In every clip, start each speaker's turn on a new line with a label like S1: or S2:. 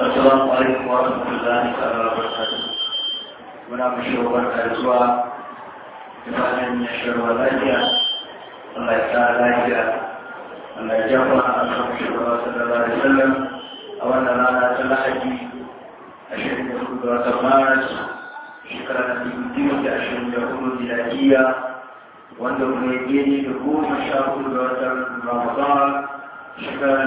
S1: Assalamu alaikum wa rahmatullahi wa barakatuh. Muna mashawar zuwa imanin ya shirwa lafiya, Allah ya kara lafiya, Allah ya jafa a kan shugaba sallallahu alaihi wasallam a wannan rana ta Lahadi 24 ga watan Maris shekara na 2024 miladiya, wanda kuma ya gani da 14 ga watan Ramadan shekara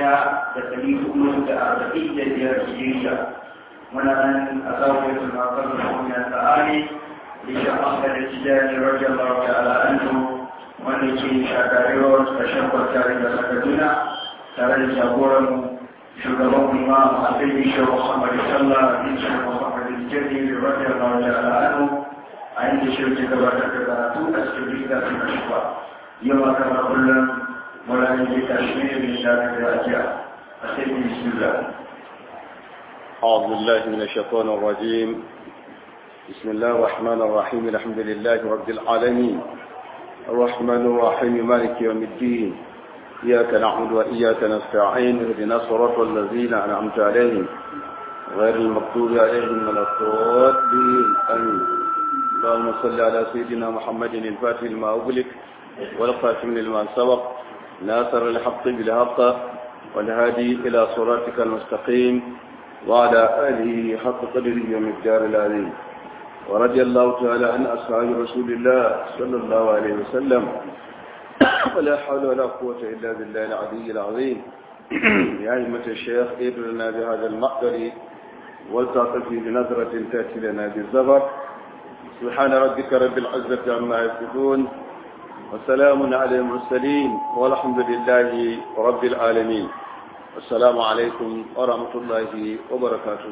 S1: 1445 Hijiriya. Muna nan a zaune da makar da kuma ta'ali insha Allah da tijani radiyallahu ta'ala anhu wanda ke shakarewar ƙarshen kwartare da Kaduna tare da jagoran shugaban imam Abdul Shehu Muhammad sallallahu alaihi Muhammad Jadid radiyallahu ta'ala anhu a inda shi ke gabatar da karatu a cikin littafin Ashfa. Yau kamar kullum ولا يجب تشمير من ذلك الأجياء أسيب بسم الله.
S2: أعوذ بالله من الشيطان الرجيم. بسم الله الرحمن الرحيم. الحمد لله رب العالمين الرحمن الرحيم مالك يوم الدين إياك نعبد وإياك نستعين اهدنا الصراط الذين أنعمت عليهم غير المغضوب عليهم ولا الضالين آمين. اللهم صل على سيدنا محمد الفاتح لما أغلق والخاتم لما سبق ناصر الحق بالحق والهادي إلى صراطك المستقيم وعلى آله حق قدره ومقدار العظيم. ورضي الله تعالى عن أصحاب رسول الله صلى الله عليه وسلم ولا حول ولا قوة إلا بالله العلي العظيم. يا أئمة الشيخ ادرنا بهذا المقدر والتعطف بنظرة تأتي لنا بالزبر. سبحان ربك رب العزة عما يصفون والسلام على المرسلين والحمد لله رب العالمين. السلام عليكم ورحمة الله وبركاته.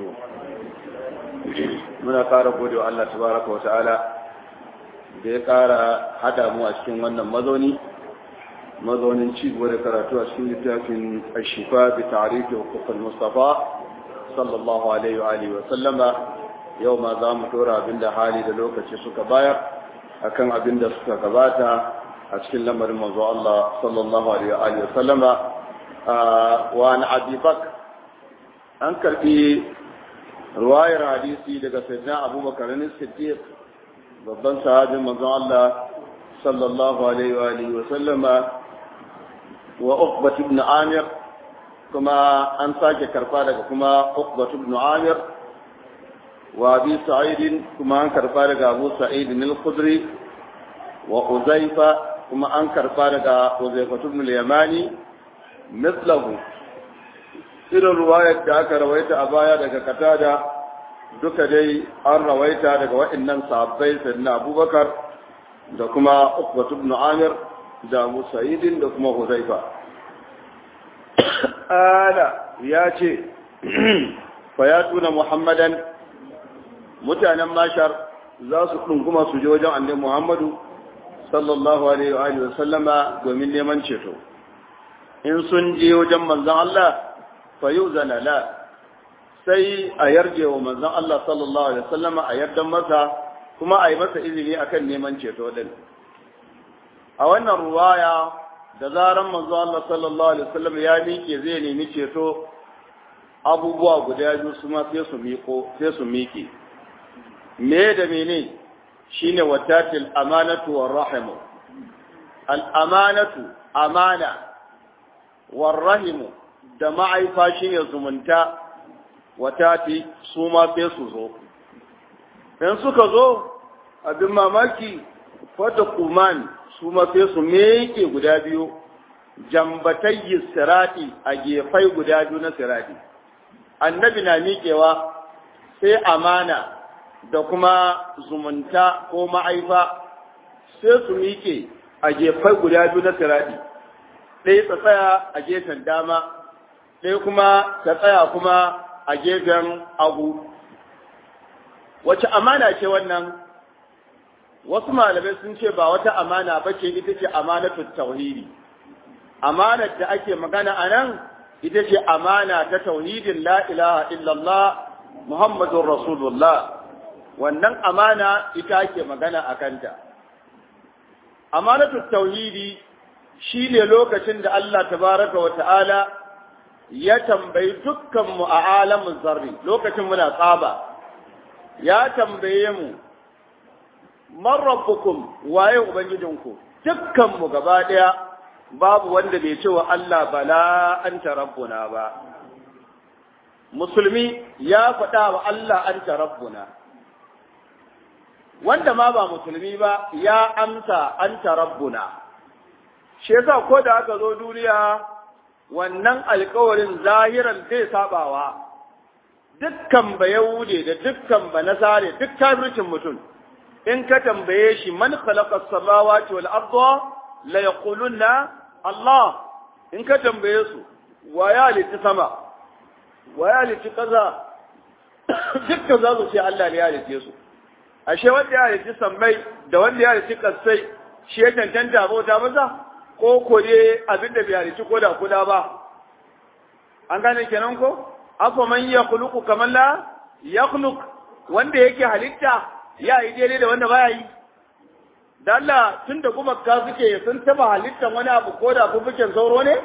S2: muna ƙara gode wa Allah tabaraka wa ta'ala da ya ƙara hada mu a cikin wannan mazaunin ci gaba da karatu a cikin littafin Ashifa bi ta'rif huquq al-Mustafa sallallahu alaihi wa alihi wa sallama. Yau ma za mu dora abinda hali da lokaci suka bayar akan abinda suka gabata a cikin lamarin manzo Allah sallallahu alaihi wa sallama. Wa an Abi Bakr an karbi riwayar hadisi daga sayyidina Abu Bakr as-Siddiq babban sahabin manzo Allah sallallahu alaihi wa sallama wa Uqbah ibn Amir, kuma an sake karba daga kuma Uqbah ibn Amir wa Abi Sa'id, kuma an karba daga Abu Sa'id al-Khudri wa Uzaifa, kuma an karba daga Uzaifa ibn al-Yamani mislahu. Irin ruwayar da aka rawaita a baya daga Qatada duka dai an rawaita daga waɗannan sahabbai sayyidina Abubakar da kuma Uqbah ibn Amir da Abu Sa'id da kuma Uzaifa. Ala ya ce fayatuna Muhammadan, mutanen Mashar za su ɗunguma su je wajen annabi Muhammadu sallallahu alaihi wa sallama domin neman ceto. In sun je wajen manzon Allah fa yuzana la, sai a yarje wa manzon Allah sallallahu alaihi wa sallama, a yardan masa kuma a yi masa izini akan neman ceto din. A wannan ruwaya da zaran manzon Allah sallallahu alaihi wa sallam ya miƙe zai nemi ceto, abubuwa guda biyu su ma sai su miƙe. Me da mene? shine watatil amanatu war rahimu. Al amanatu amana, war rahimu da ma'aifa shine zumunta, watati su ma sai su zo. In suka zo abin mamaki wata kuman su ma sai su meke guda biyu, jambatayyi sirati a gefai guda biyu na sirati. Annabi na miƙewa sai amana da kuma zumunta ko ma'aifa sai su miƙe a gefai guda biyu na sirati. Ɗaya ta tsaya a gefen dama, ɗaya kuma ta tsaya kuma a gefen hagu. Wace amana ce wannan? Wasu malamai sun ce ba wata amana ba ce, ita ce amanatut tauhidi. Amanar da ake magana a nan ita ce amana ta tauhidin la ilaha illallah Muhammadun Rasulullah. Wannan amana ita ake magana a kanta. Amanatut tauhidi shi ne lokacin da Allah tabaraka wa ta'ala ya tambayi dukkanmu a alamin zarri lokacin muna tsaba, ya tambaye mu, man rabbukum waye ubangijinku, dukkanmu gaba ɗaya babu wanda bai ce wa Allah bala anta rabbuna ba. Musulmi ya faɗa wa Allah anta rabbuna, wanda ma ba musulmi ba ya amsa anta rabbuna. Shi yasa ko da aka zo duniya wannan alkawarin zahiran zai sabawa dukkan ba Yahude da dukkan ba Nasare, duk kafircin mutum in ka tambaye shi man khalaqa as-samawati wal arda la yaquluna Allah. In ka tambaye su wa ya halitta sama, wa ya halitta kaza, dukkan za su ce Allah ne ya halitta su. Ashe wanda ya halitta sammai da wanda ya halitta kasai shi ya tantanta bauta masa, ko ko dai abin da bai halitta ko da kuda ba. An gane kenan ko? Afa man yakhluqu kaman la yakhluq, wanda yake halitta ya yi daidai da wanda baya yi. Da Allah tun da kuma ka suke sun taba halittan wani abu ko da fufuken sauro ne?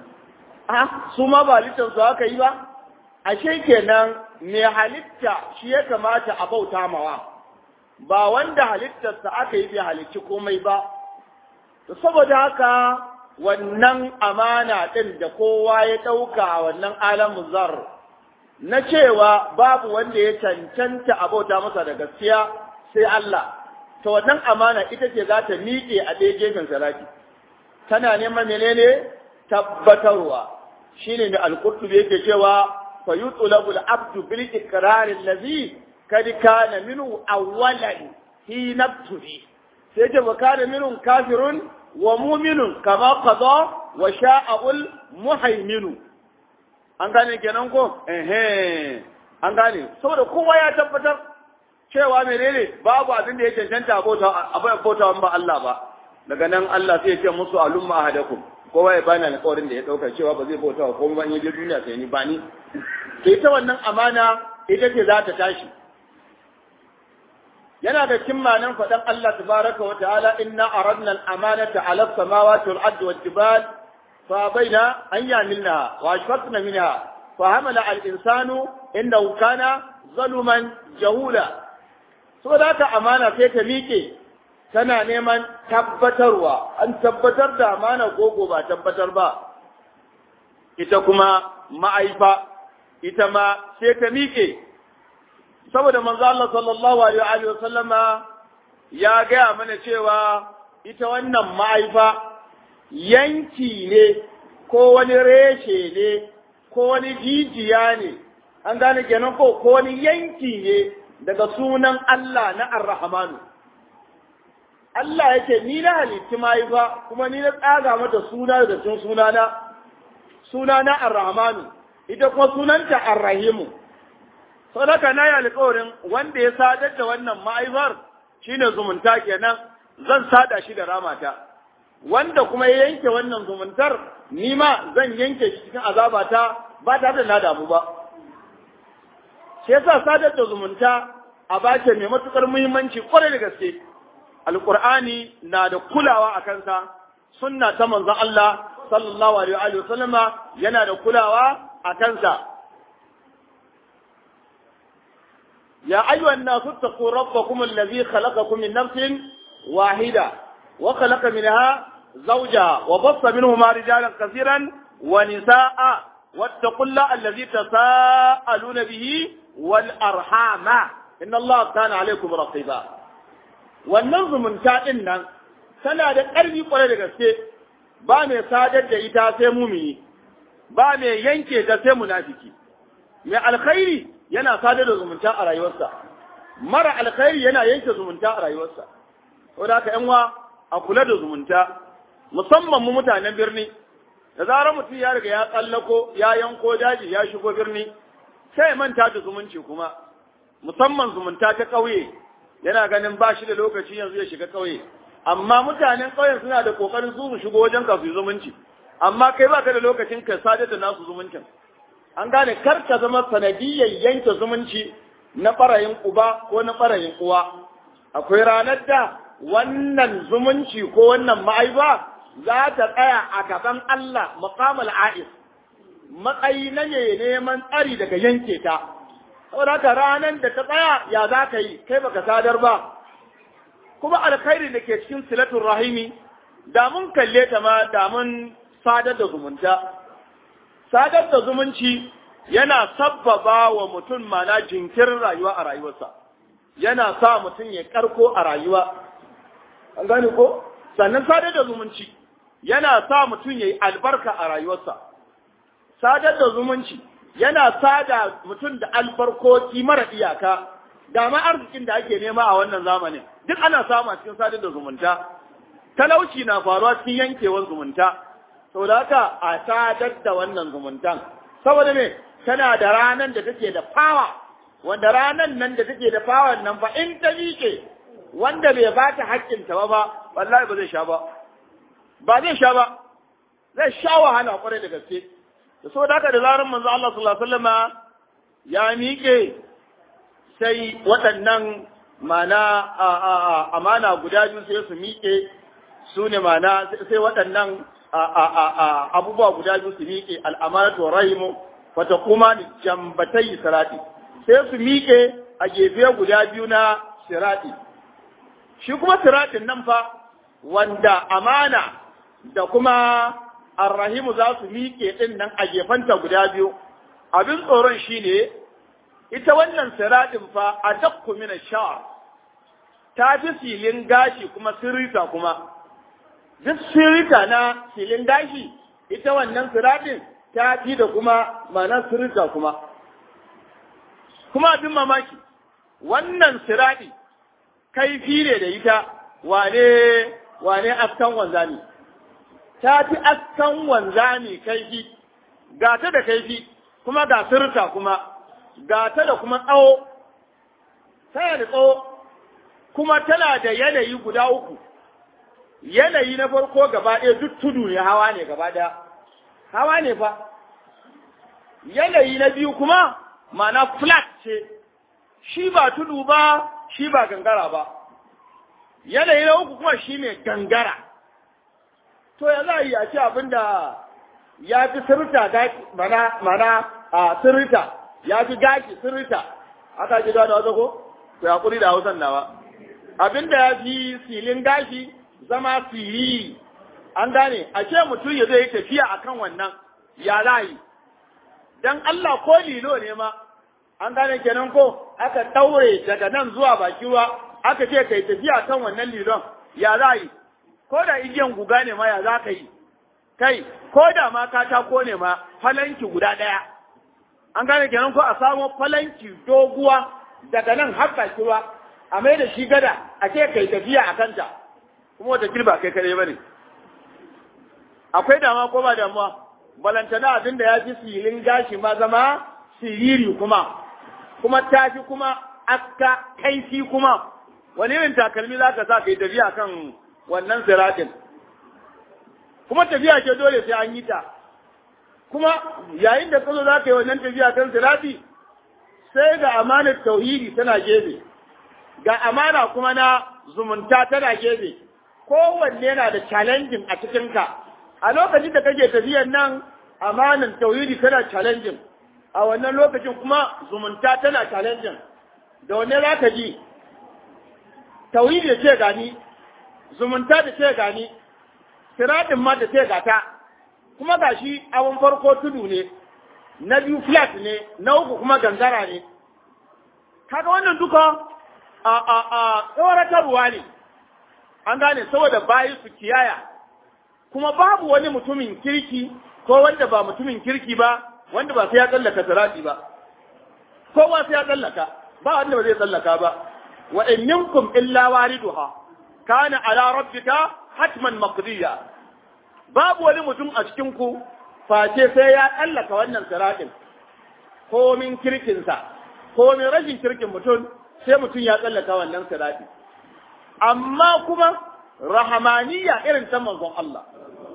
S2: Su ma ba halittan su aka yi ba? Ashe kenan mai halitta shi ya kamata a bauta mawa, ba wanda halittarsa aka yi bai halicci komai ba. Saboda haka wannan amana ɗin da kowa ya ɗauka a wannan alamun zar na cewa babu wanda ya cancanta a bauta masa da gaskiya sai Allah. Ta wannan amana ita ce za ta miƙe a ɗaya gefen saraki. Tana neman menene tabbatarwa. Shine mai al-Qurtubi yake cewa fa yutlabu al-abdu bil iqrar allazi kad kana minhu awwalan hi nabturi. Sai ce wa kana minhu kafirun wa mu'minun kama qada wa sha'ul muhaiminu. An gane kenan ko? An gane. Saboda kowa ya tabbatar cewa menene babu abin da ya cancanta abota ba Allah ba. Daga nan Allah sai ya ce musu alumma ahadakum, kowa ya bani alƙawarin da ya dauka cewa ba zai bauta wa komai ba in je duniya sai ni bani. To ita wannan amana ita ce za ta tashi. Yana da kimmanin faɗan Allah tabaraka wa ta'ala inna aradna al-amanata 'ala as-samawati wal-ardi wal-jibal fa baina an yamilna wa ashfaqna minha fa hamala al-insanu innahu kana zaluman jahula. Saboda haka amana sai ta miƙe tana neman tabbatarwa, an tabbatar da amana gogo ba tabbatar ba. Ita kuma ma'aifa ita ma sai ta miƙe, saboda manzo Allah sallallahu alaihi wa sallama ya gaya mana cewa ita wannan ma'aifa yanki ne ko wani reshe ne ko wani jijiya ne, an gane kenan ko wani yanki ne daga sunan Allah na Ar-Rahmanu. Allah yake ni na halitti mahaifa kuma ni na tsaga mata suna da tun sunana Ar-Rahmanu, ita kuma sunanta Ar-Rahimu. Sadaka na yi alƙawarin wanda ya sadar da wannan mahaifar shine zumunta kenan, zan sada shi da ramata. Wanda kuma ya yanke wannan zumuntar ni ma zan yanke shi cikin azabata ba tare da na damu ba. Shi yasa sadar da zumunta a bace mai matukar muhimmanci kwarai da gaske. Alƙur'ani na da kulawa a kansa, sunna ta manzon Allah sallallahu alaihi wa sallama yana da kulawa a kansa. Ya ayyuhan nasu taqu rabbakum allazi khalaqakum min nafsin wahida wa khalaqa minha zawjaha wa bassa minhuma rijalan kaseeran wa nisaa'a wattaqullaha allazi tasaaluna bihi wal arhama inna Allaha kana alaykum raqiba. Wannan zumunta din nan tana da ƙarfi kwarai da gaske, ba mai sadar da ita sai mumini, ba mai yanke ta sai munafiki. Mai alkhairi yana sadar da zumunta a rayuwarsa, mara alkhairi yana yanke zumunta a rayuwarsa. Saboda haka yan wa a kula da zumunta, musamman mu mutanen birni. Da zarar mutum ya riga ya tsallako ya yanko daji ya shigo birni, sai ya manta da zumunci kuma, musamman zumunta ta ƙauye. Yana ganin ba shi da lokaci yanzu ya shiga ƙauye, amma mutanen ƙauyen suna da ƙoƙarin su shigo wajen ka su yi zumunci, amma kai ba ka da lokacin ka sadar da nasu zumuncin. An gane kar ka zama sanadiyyar yanke zumunci na ɓarayin uba ko na ɓarayin uwa. Akwai ranar da wannan zumunci ko wannan ma'aiba za ta tsaya a gaban Allah maqamal a'is. matsayi na ne neman tsari daga yanke ta. Saboda haka ranar da ta tsaya ya za ka yi, kai baka sadar ba. Kuma alkhairi da ke cikin silatul rahimi, da mun kalle ta ma da mun sadar da zumunta. Sadar da zumunci yana sabbaba wa mutum mana jinkirin rayuwa a rayuwarsa. Yana sa mutum ya karko a rayuwa. An gane ko? Sannan sadar da zumunci yana sa mutum ya yi albarka a rayuwarsa. Sadar da zumunci yana sada mutum da albarkoki mara iyaka, da ma arzikin da ake nema a wannan zamanin. Duk ana samu a cikin sadar da zumunta. Talauci na faruwa cikin yankewar zumunta. Saboda haka a sadar da wannan zumuntan. Saboda me? Tana da ranar da take da fawa, wanda ranar nan da take da fawa nan fa in ta miƙe wanda bai ba ta haƙƙinta ba, wallahi ba zai sha ba. Ba zai sha ba, zai sha wahala kwarai da gaske. Da saboda haka da zarar manzo Allah sallallahu alaihi wasallam ya miƙe sai waɗannan mana amana guda biyu sai su miƙe, su ne mana sai waɗannan abubuwa guda biyu su miƙe, al'amanatu wa rahimu fata kuma ni jambatai sirati, sai su miƙe a gefe guda biyu na sirati. Shi kuma siratin nan fa wanda amana da kuma arrahimu za su miƙe ɗin nan a gefenta guda biyu. Abin tsoron shi ne, ita wannan siratin fa a dakku mina sha'ar, ta fi silin gashi kuma sirrita kuma. Duk sirrita na silin gashi, ita wannan siratin ta fi da kuma mana sirrita kuma. Kuma abin mamaki, wannan sirati kaifi ne da ita wane askan wanzami. Ta fi askan wanzami kaifi, ga ta da kaifi, kuma ga sirrita kuma, ga ta da kuma tsawo, tana da tsawo, kuma tana da yanayi guda uku. Yanayi na farko gaba ɗaya duk tudu ne, hawa ne gaba ɗaya, hawa ne fa. Yanayi na biyu kuma ma'ana flat ce, shi ba tudu ba, shi ba gangara ba. Yanayi na uku kuma shi ne gangara. To ya za a yi a ce abin da ya fi sirrita mana a sirrita, ya fi gashi sirrita, aka ji da wata ko? To ya kuri da hausan nawa. Abin da ya fi silin gashi zama siri, an gane, a ce mutum ya zai tafiya a kan wannan, ya za yi. Don Allah ko lilo ne ma, an gane kenan ko aka ɗaure daga nan zuwa baki ruwa, aka ce kai tafiya kan wannan lilon, ya za yi. Ko da igiyan guga ne ma ya za ka yi, kai, ko da ma katako ne ma falanki guda ɗaya. An gane kenan ko a samo falanki doguwa daga nan har baki ruwa, a mai da shi gada, a ce kai tafiya a kanta, kuma wata kirba kai kare ba ne. Akwai dama ko ba damuwa, balantana abin da ya fi silin gashi ma zama siriri kuma ta fi kuma aska kaifi kuma, wani irin takalmi za ka sa kai tafiya kan wannan siratin. Kuma tafiya ke dole sai an yi ta, kuma yayin da kazo za ka yi wannan tafiya kan sirati, sai ga amanar tauhidi tana gefe, ga amana kuma na zumunta tana gefe, kowanne na da challenging a cikinka. A lokacin da kake tafiyan nan, amanan tauhidi tana challenging, a wannan lokacin kuma zumunta tana challenging. Da wanne za ka ji? Tauhidi da ce gani, zumunta da ce gani, siratin ma da ce gata, kuma ga shi abin farko tudu ne, na biyu flat ne, na uku kuma gangara ne. Kaga wannan duka tsoratarwa ne, an gane saboda bayi su kiyaya, kuma babu wani mutumin kirki ko wanda ba mutumin kirki ba, wanda ba sai ya tsallaka sirati ba. Kowa sai ya tsallaka, ba wanda ba zai tsallaka ba. Wa in minkum illa wariduha kana ala rabbika hatman maqdiya. Babu wani mutum a cikin ku face sai ya tsallaka wannan siratin. Ko min kirkinsa, ko min rashin kirkin mutum, sai mutum ya tsallaka wannan sirati. Amma kuma rahamaniya irin ta manzon Allah.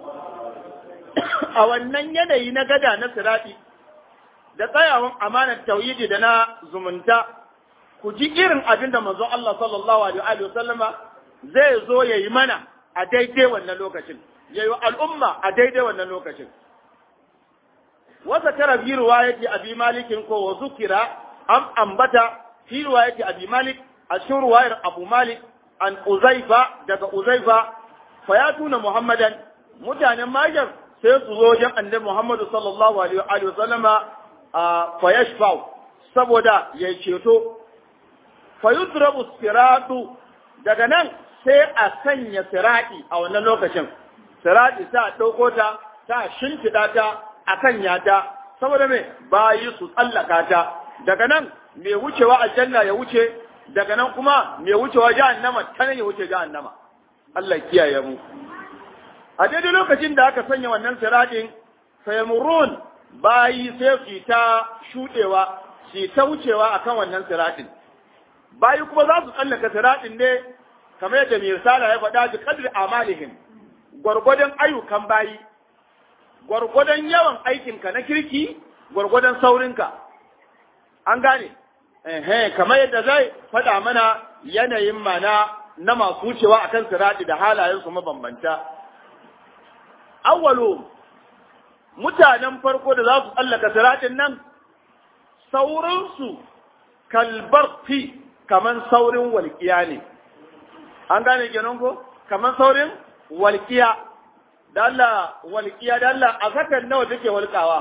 S2: A wannan yanayi na gada na sirati da tsayawan amanar tauhidi da na zumunta, ku ji irin abin da manzon Allah sallallahu alaihi wa sallama zai zo ya yi mana a daidai wannan lokacin, ya yi al'umma a daidai wannan lokacin. wasa tara bi riwayati abi malik ko wa zukira am ambata fi riwayati abi malik a cikin riwayar abu malik an uzaifa daga uzaifa fayatuna muhammadan mutanen majar sai su zo wajen annabi muhammadu sallallahu alaihi wa sallama fayashfa saboda ya ceto fayudrabu siratu daga nan sai a sanya sirati a wannan lokacin sirati ta dauko ta shimfida ta akan yata saboda me bayi su tsallaka ta daga nan mai wucewa aljanna ya wuce daga nan kuma mai wucewa jahannama ta nan ya wuce jahannama Allah kiyaye mu a daidai lokacin da aka sanya wannan siratin sayamurun bayi sai su ta shudewa su ta wucewa akan wannan siratin bayi kuma za su tsallaka siratin ne kamar yadda mai risala ya faɗa ji kadri amalihim gwargwadon ayyukan bayi gwargwadon yawan aikinka na kirki gwargwadon saurinka an gane kamar yadda zai faɗa mana yanayin mana na masu wucewa akan sirati da halayensu mabambanta awwalu mutanen farko da za su tsallaka siratin nan saurinsu kalbarfi kaman saurin walƙiya ne an gane kenan ko kaman saurin walƙiya da Allah walƙiya da Allah a sakan nawa take walƙawa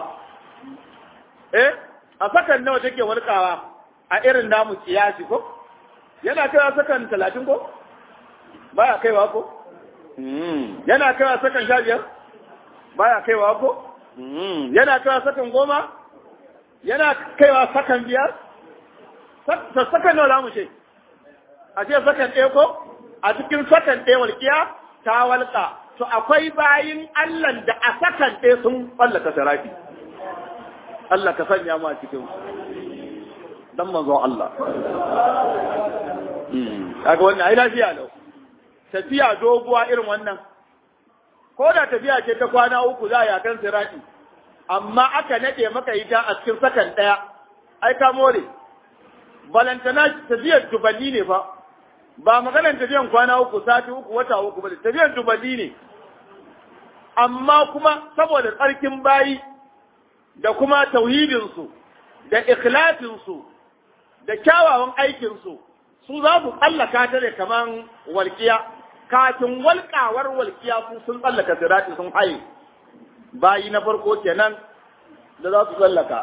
S2: a sakan nawa take walƙawa a irin namu kiyasi ko yana kaiwa sakan 30 ko baya kaiwa ko yana kaiwa sakan 15 baya kaiwa ko yana kaiwa sakan 10 yana kaiwa sakan 5 sakan nawa zamu ce a ce sakan 1 ko a cikin sakan 1 walƙiya ta walƙa to akwai bayin Allah da a sakan 1 sun ballaka sarafi Allah ka sanya mu a cikin dan manzon Allah kaga wannan ai lafiya lau tafiya doguwa irin wannan ko da tafiya ce ta kwana 3 za ya kan sirati amma aka nade maka ita a cikin sakan 1 ai ka more balantana tafiyar dubanni ne fa ba maganar tafiyan kwana 3 sati 3 wata 3 ba tafiyar dubanni ne amma kuma saboda tsarkin bayi da kuma tauhidinsu da ikhlasinsu da kyawawan aikinsu su za su tsallaka ta ne kaman walƙiya kafin walƙawar walƙiya su sun tsallaka sirati sun haye bayi na farko kenan da za su tsallaka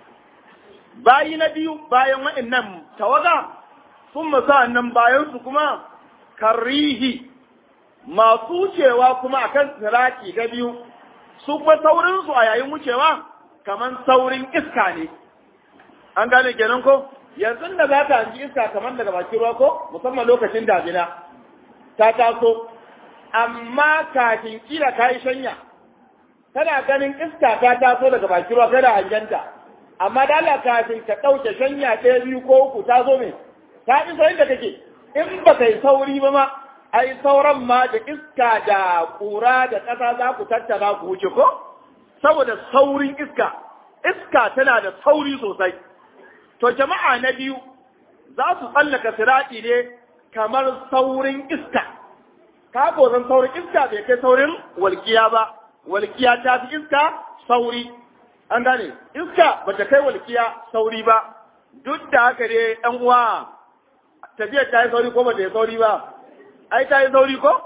S2: bayi na biyu bayan waɗannan tawaga sun masa nan bayan su kuma karihi masu wucewa kuma akan sirati da biyu su kuma saurinsu a yayin wucewa kaman saurin iska ne an gane kenan ko yanzu da za ta hanji iska kamar daga bakin ruwa ko musamman lokacin damina ta taso amma kafin kila ka yi shanya tana ganin iska ta taso daga bakin ruwa kada hangenta amma da Allah kafin ka ɗauke shanya 1 2 ko 3 ta zo me ta isa inda kake in ba kai sauri ba ma ai sauran ma da iska da ƙura da ƙasa za ku tattara ku wuce ko saboda saurin iska tana da sauri sosai to jama'a na biyu za su tsallaka sirati ne kamar saurin iska ka san saurin iska bai kai saurin walƙiya ba walƙiya ta fi iska sauri an gane iska ba ta kai walƙiya sauri ba duk da haka dai ɗan uwa tafiyar ta yi sauri ko ba ta yi sauri ba ai ta yi sauri ko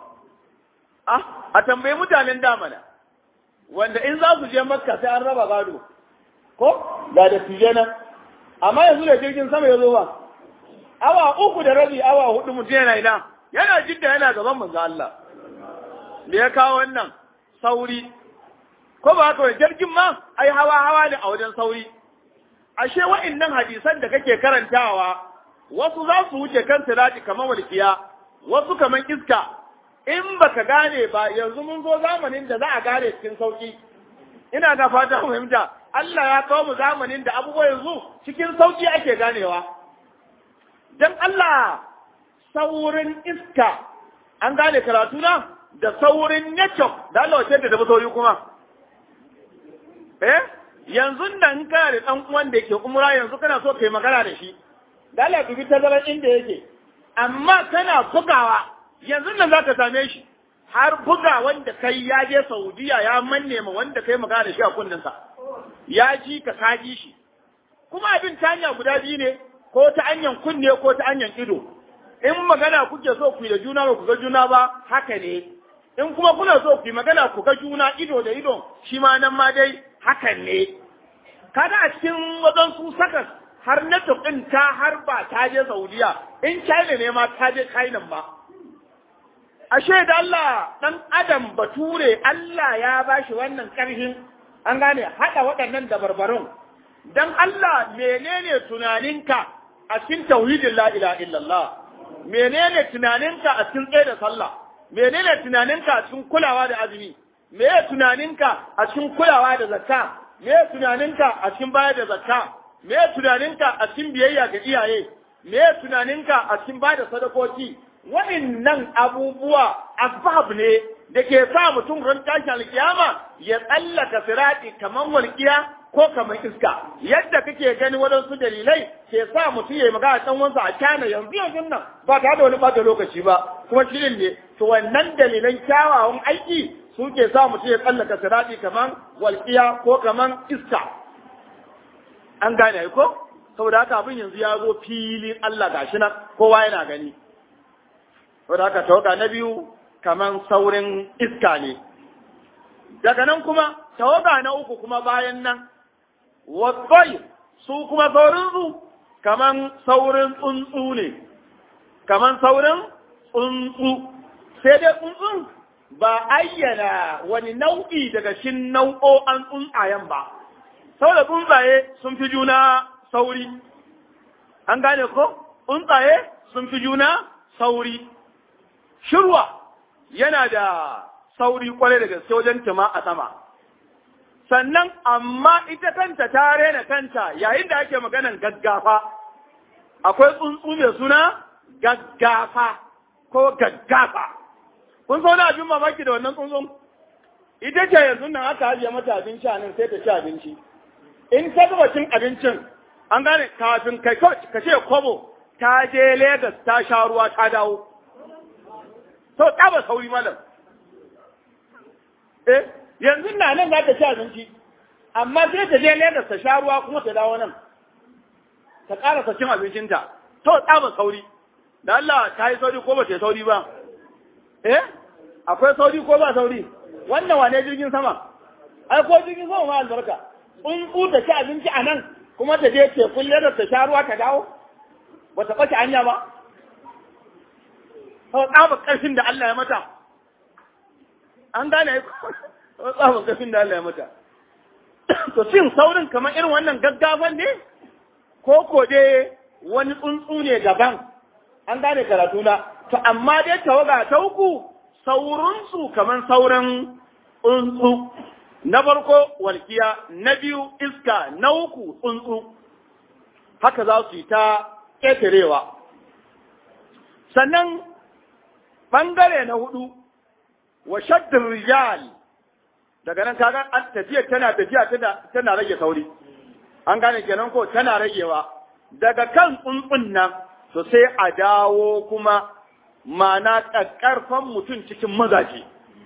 S2: a tambayi mutanen damana wanda in za su je makka sai an raba gado ko ga da tije nan amma yanzu da jirgin sama ya zo ba awa 3 da rabi awa 4 mutum yana jidda yana gaban manzo Allah da ya kawo wannan sauri ko ba haka jirgin ma ai hawa ne a wajen sauri ashe wa'annan hadisan da kake karantawa wasu za su wuce kan sirati kamar walkiya wasu kamar iska in baka gane ba yanzu mun zo zamanin da za a gane cikin sauki ina ga fata fahimta Allah ya kawo mu zamanin da abubuwa yanzu cikin sauki ake ganewa dan Allah saurin iska an gane karatu na da saurin network da Allah wace da sauri kuma yanzu nan kana da dan uwan da yake umra yanzu kana so kai magana da shi da Allah dubi tazaran inda yake amma kana bugawa yanzu nan zaka same shi har buga wanda kai ya je Saudiya ya manne ma wanda kai magana da shi a kunninsa ya ji ka kaji shi kuma abin ta hanya guda biyu ne ko ta hanyar kunne ko ta hanyar ido in magana kuke so ku yi da juna ba ku ga juna ba haka ne in kuma kuna so ku yi magana ku ga juna ido da ido shi ma nan ma dai hakan ne kada a cikin wajen su sakas har network din ta har ba ta je Saudiya in China ne ma ta je China ba ashe da Allah dan adam bature Allah ya bashi wannan karhin an gane hada waɗannan dabarbarun dan Allah menene tunaninka a cikin tauhidin la ilaha illallah menene tunaninka a cikin tsaye da sallah menene tunaninka a cikin kulawa da azumi meye tunaninka a cikin kulawa da zakka meye tunaninka a cikin bayar da zakka meye tunaninka a cikin biyayya ga iyaye meye tunaninka a cikin bada sadakoki wa'annan abubuwa asbab ne da ke sa mutum ran tashin alkiyama ya tsallaka sirati kaman walƙiya ko kamar iska yadda kake gani waɗansu dalilai ke sa mutum ya yi magana ɗan wansa a kyana yanzu nan ba tare da wani ɓata lokaci ba kuma shirin ne to wannan dalilan kyawawan aiki su ke sa mutum ya tsallaka sirati kamar walƙiya ko kamar iska an gane ko saboda haka abin yanzu ya zo filin Allah gashi nan kowa yana gani saboda haka tawaga na biyu kamar saurin iska ne daga nan kuma tawaga na uku kuma bayan nan wasai su kuma saurinsu kaman saurin tsuntsu ne kaman saurin tsuntsu sai dai tsuntsun ba ayyana wani nau'i daga cikin nau'o'an tsuntsayen ba saboda tsuntsaye sun fi juna sauri an gane ko tsuntsaye sun fi juna sauri shirwa yana da sauri kwarai da gaske wajen tima a sama sannan amma ita kanta ta rena kanta yayin da ake maganan gaggafa akwai tsuntsu mai suna gaggafa ko gaggafa kun zauna abin mamaki da wannan tsuntsun ita ce yanzu nan aka ajiye mata abinci a nan sai ta ci abinci in ta gaba cin abincin an gane kafin kai ka ce kobo ta je Legas ta sha ruwa ta dawo to tsaba sauri malam yanzu na nan za ta ci abinci amma sai ta je Lagos ta sha ruwa kuma ta dawo nan ta ƙarasa cin abincinta to tsaba sauri da Allah ta yi sauri ko ba ta yi sauri ba akwai sauri ko ba sauri wannan wane jirgin sama ai ko jirgin sama ma albarka tsuntsu ta ci abinci a nan kuma ta je tekun Lagos ta sha ruwa ta dawo ba ta ɓace hanya ba to tsaba ƙarfin da Allah ya mata an gane tsawon kafin da Allah ya mata. To cin saurin kamar irin wannan gaggafan ne, ko dai wani tsuntsu ne daban, an gane karatu na. To amma dai tawaga ta uku saurinsu kamar sauran tsuntsu. Na farko walkiya, na biyu iska, na uku tsuntsu. Haka za su yi ta ƙetarewa. Sannan ɓangare na hudu, wa shaddin rijal daga nan kaga tafiya tana rage sauri an gane kenan ko tana ragewa daga kan tsuntsun nan to sai a dawo kuma mana ƙarfan mutum cikin mazaje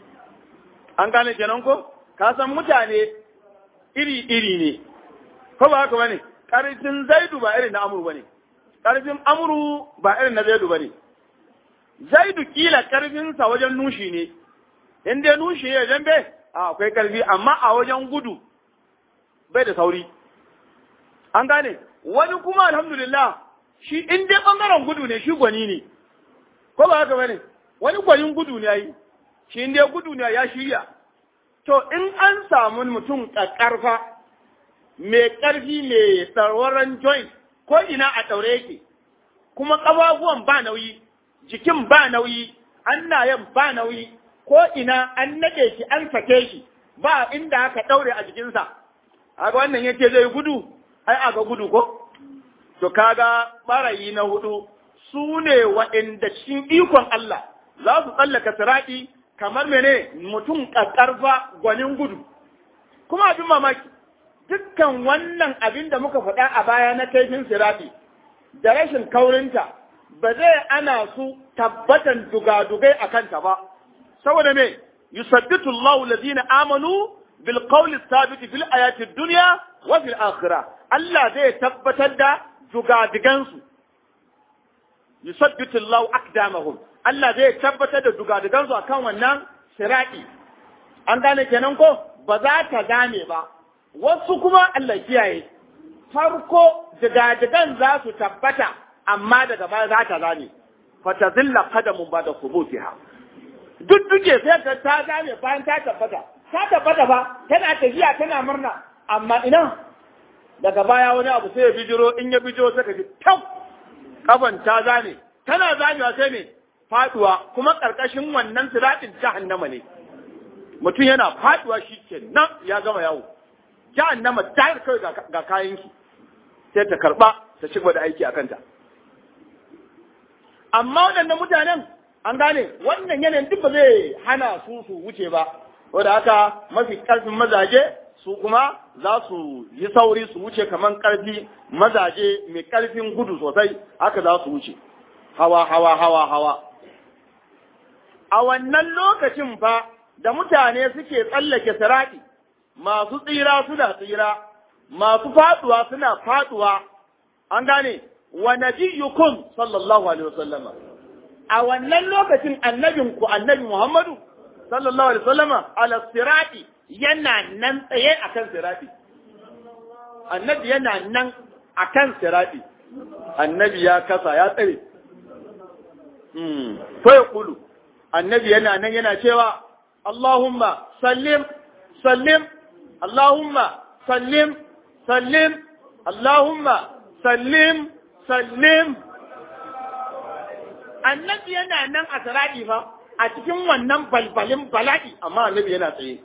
S2: an gane kenan ko ka san mutane iri ne ko ba haka bane ƙarfin zaidu ba irin na amuru bane ƙarfin amuru ba irin na zaidu bane zaidu kila ƙarfinsa wajen nushi ne in dai nushi ya jambe akwai karfi amma a wajen gudu bai da sauri an gane wani kuma alhamdulillah shi in dai bangaren gudu ne shi gwani ne ko ba haka bane wani gwanin gudu ne yayi shi in dai gudu ne ya shirya to in an samu mutum kakkarfa mai karfi mai tsarwaran joint ko ina a daure yake kuma ƙafafuwan ba nauyi jikin ba nauyi hannayen ba nauyi ko ina an nade shi an sake shi ba inda aka daure a jikinsa haka wannan yake zai gudu ai aga gudu ko to kaga barayi na hudu su ne waɗanda cikin ikon Allah za su tsallaka sirati kamar mene mutum kakkarfa gwanin gudu kuma abin mamaki dukkan wannan abin da muka faɗa a baya na kaifin sirati da rashin kaurinta ba zai ana su tabbatan dugadugai a kanta ba saboda me yusabbitu Allahu alladhina amanu bil qawli thabit fil ayati dunya wa fil akhirah Allah zai tabbatar da dugadigansu yusabbitu Allahu aqdamahum Allah zai tabbatar da dugadigansu akan wannan sirati an gane kenan ko ba za ta gane ba wasu kuma Allah kiyaye farko dugadigan za su tabbata amma daga baya za ta gane fatazilla qadamun ba da subutiha duk duke sai ta gane bayan ta tabbata ba tana tafiya tana murna amma ina daga baya wani abu sai ya bijiro in ya bijiro sai ka ji tau kafan ta zane tana zanewa sai ne faduwa kuma karkashin wannan siratin jahannama ne mutum yana faduwa shikenan ya gama yawo jahannama ta kai ga kayanki sai ta karba ta ci gaba da aiki akan ta amma waɗannan mutanen an gane wannan yanayin duk ba zai hana su wuce ba wanda haka mafi ƙarfin mazaje su kuma za su yi sauri su wuce kamar ƙarfi mazaje mai ƙarfin gudu sosai haka za su wuce hawa a wannan lokacin fa da mutane suke tsallake sirati masu tsira suna tsira masu faduwa suna faduwa an gane wa nabiyukum sallallahu alaihi wasallama a wannan lokacin annabinku annabi Muhammadu sallallahu alaihi wasallama ala sirati yana nan tsaye akan sirati annabi yana nan akan sirati annabi ya kasa ya tsare to ya kulu annabi yana nan yana cewa Allahumma sallim sallim Allahumma sallim sallim Allahumma sallim sallim annabi yana nan a sirati fa a cikin wannan balbalin bala'i amma annabi yana tsaye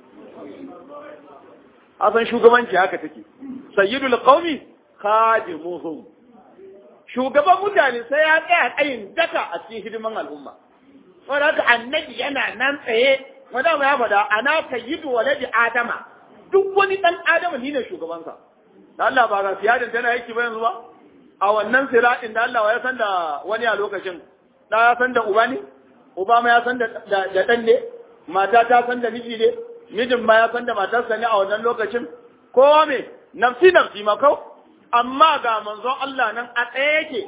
S2: asan shugabanci haka take sayyidul qaumi khadimuhum shugaban mutane sai ya tsaya tsayin daka a cikin hidiman al'umma wanda haka annabi yana nan tsaye wanda ya faɗa ana sayyidu waladi adama duk wani dan adama ni ne shugabansa da Allah ba ga siyadin tana yake ba yanzu ba a wannan siratin da Allah ya san da wani a lokacin da ya san da uba ne uba ma ya san da dan ne mata ta san da miji ne mijin ma ya san da matarsa ne a wannan lokacin kowa me nafsi nafsi ma kau amma ga manzon Allah nan a tsaye yake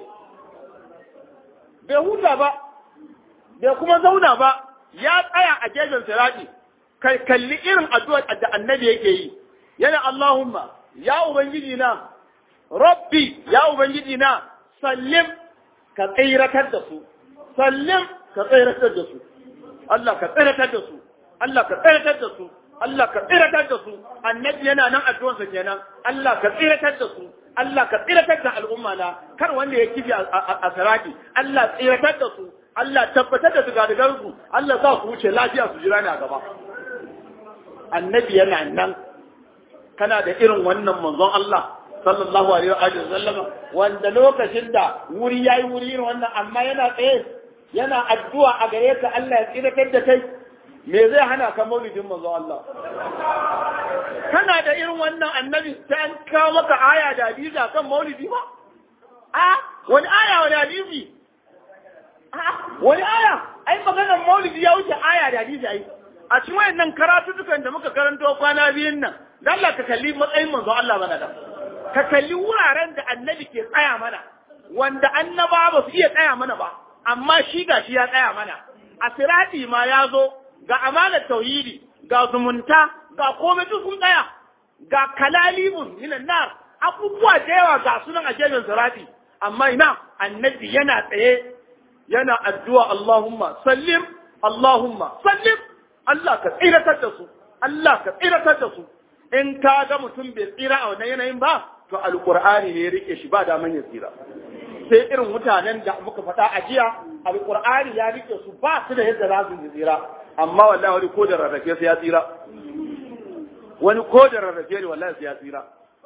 S2: bai huta ba bai kuma zauna ba ya tsaya a gefen sirati kai kalli irin addu'ar da annabi yake yi yana Allahumma ya ubangiji na rabbi ya ubangiji na sallim ka tsiratar da su sallim ka tsiratar da su Allah ka tsiratar da su Allah ka tsiratar da su Allah ka tsiratar da su annabi yana nan addu'arsa kenan Allah ka tsiratar da su Allah ka tsiratar da al'umma na kar wanda ya kifi a saraki Allah tsiratar da su Allah tabbatar da zigadigan su Allah za su wuce lafiya su jira ni a gaba annabi yana nan kana da irin wannan manzon Allah sallallahu alaihi wa sallam wanda lokacin da wuri yayi wuri irin wannan amma yana tsaye yana addu'a a gare ka Allah ya tsiratar da kai me zai hana ka maulidin manzo Allah kana da irin wannan annabi sai an kawo maka aya da hadisi kan maulidi ba wani aya wani hadisi wani aya ai maganar maulidi ya wuce aya da hadisi ai a cikin wayannan karatutukan da muka karanto kwana biyun nan dan Allah ka kalli matsayin manzo Allah bana da ka kalli wuraren da annabi ke tsaya mana wanda annaba ba su iya tsaya mana ba amma shi gashi ya tsaya mana a sirati ma ya zo ga amanar tauhidi ga zumunta ga komai duk sun tsaya ga kalalibun minan nar abubuwa da yawa ga sunan a gefen sirati amma ina annabi yana tsaye yana addu'a Allahumma sallim Allahumma sallim Allah ka tsiratar da su Allah ka tsiratar da su in ka ga mutum bai tsira a wannan yanayin ba to alqur'ani ne ya rike shi ba da man ya tsira sai irin mutanen da muka faɗa a jiya alqur'ani ya rike su ba su da yadda za su tsira amma wallahi wani ko da rarrafe sai ya tsira wani ko da rarrafe ne wallahi sai ya tsira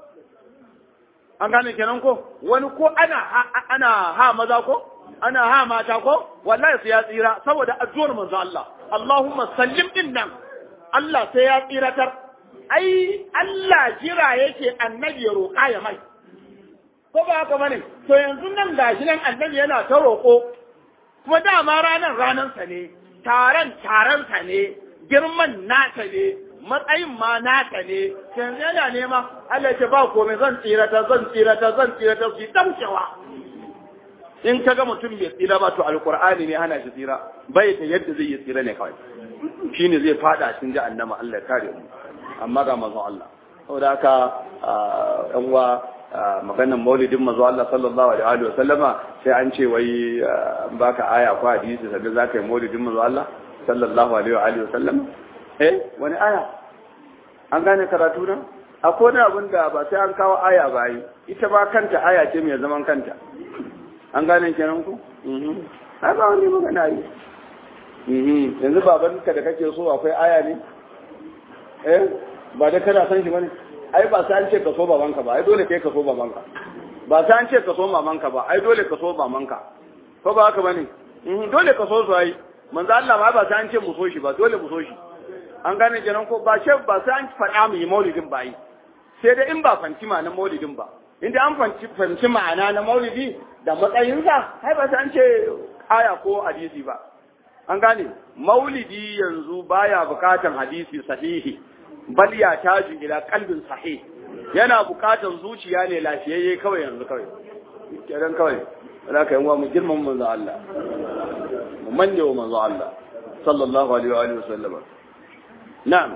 S2: an gane kenan ko wani ko ana ha maza ko ana ha mata ko wallahi sai ya tsira saboda addu'ar manzo Allah Allahumma sallim din nan Allah sai ya tsiratar ai Allah jira yake annabi ya roƙa ya mai ko ba haka bane to yanzu nan gashi nan annabi yana ta roƙo kuma dama ranar sa ne taron sa ne girman nasa ne matsayin ma naka ne yanzu yana nema Allah ya ce ba komai zan tsirata su yi damcewa in kaga mutum bai tsira ba to alqur'ani ne hana shi tsira bai ta yadda zai yi tsira ne kawai shine zai fada cikin jahannama Allah ya kare mu amma ga manzon Allah saboda haka yan uwa maganar maulidin manzo Allah sallallahu alaihi wa sallama sai an ce wai baka aya ko hadisi sannan zaka yi maulidin manzo Allah sallallahu alaihi wa sallama wani aya an gane karatu na akwai wani abin da ba sai an kawo aya ba yi ita ba kanta aya ce mai zaman kanta an gane kenan ku ai ba wani magana yi yanzu babanka da kake so akwai aya ne ba da kana san shi bane ai ba sai an ce ka so babanka ba ai dole kai ka so babanka ba sai an ce ka so mamanka ba ai dole ka so mamanka ko ba haka bane dole ka so su ai manzo Allah ma ba sai an ce mu so shi ba dole mu so shi an gane kenan ko ba sai an faɗa mu yi maulidin ba yi sai dai in ba fanci ma na maulidin ba inda an fanci ma'ana na maulidi da matsayinsa ai ba sai an ce aya ko hadisi ba an gane maulidi yanzu baya bukatan hadisi sahihi bal ya taji ila qalbin sahih yana bukatan zuciya ne lafiyayye kawai yanzu kawai kiran kawai wala kai mu girman manzo Allah mu manje wa manzo Allah sallallahu alaihi wa sallam na'am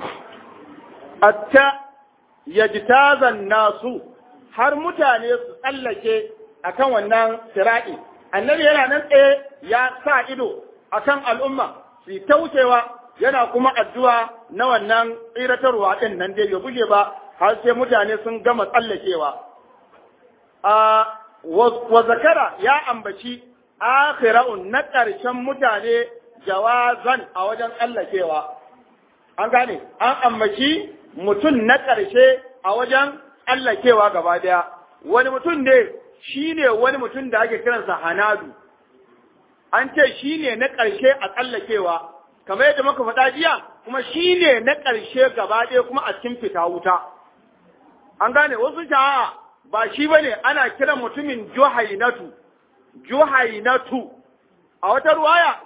S2: atta yajtaza nasu har mutane su tsallake akan wannan sira'i annabi yana nan tsaye ya sa ido akan al'umma su taucewa yana kuma addu'a na wannan tsiratarwa din nan dai bai buge ba har sai mutane sun gama tsallakewa wa zakara ya ambaci akhira'un na ƙarshen mutane jawazan a wajen tsallakewa an gane an ambaci mutum na ƙarshe a wajen tsallakewa gaba daya wani mutum ne shine wani mutum da ake kiransa Hanadu an ce shine na ƙarshe a tsallakewa kamar yadda muka faɗa jiya kuma shine na ƙarshe gaba daya kuma a cikin fita wuta an gane wasu jama'a ba shi bane ana kiran mutumin Juhainatu a wata ruwaya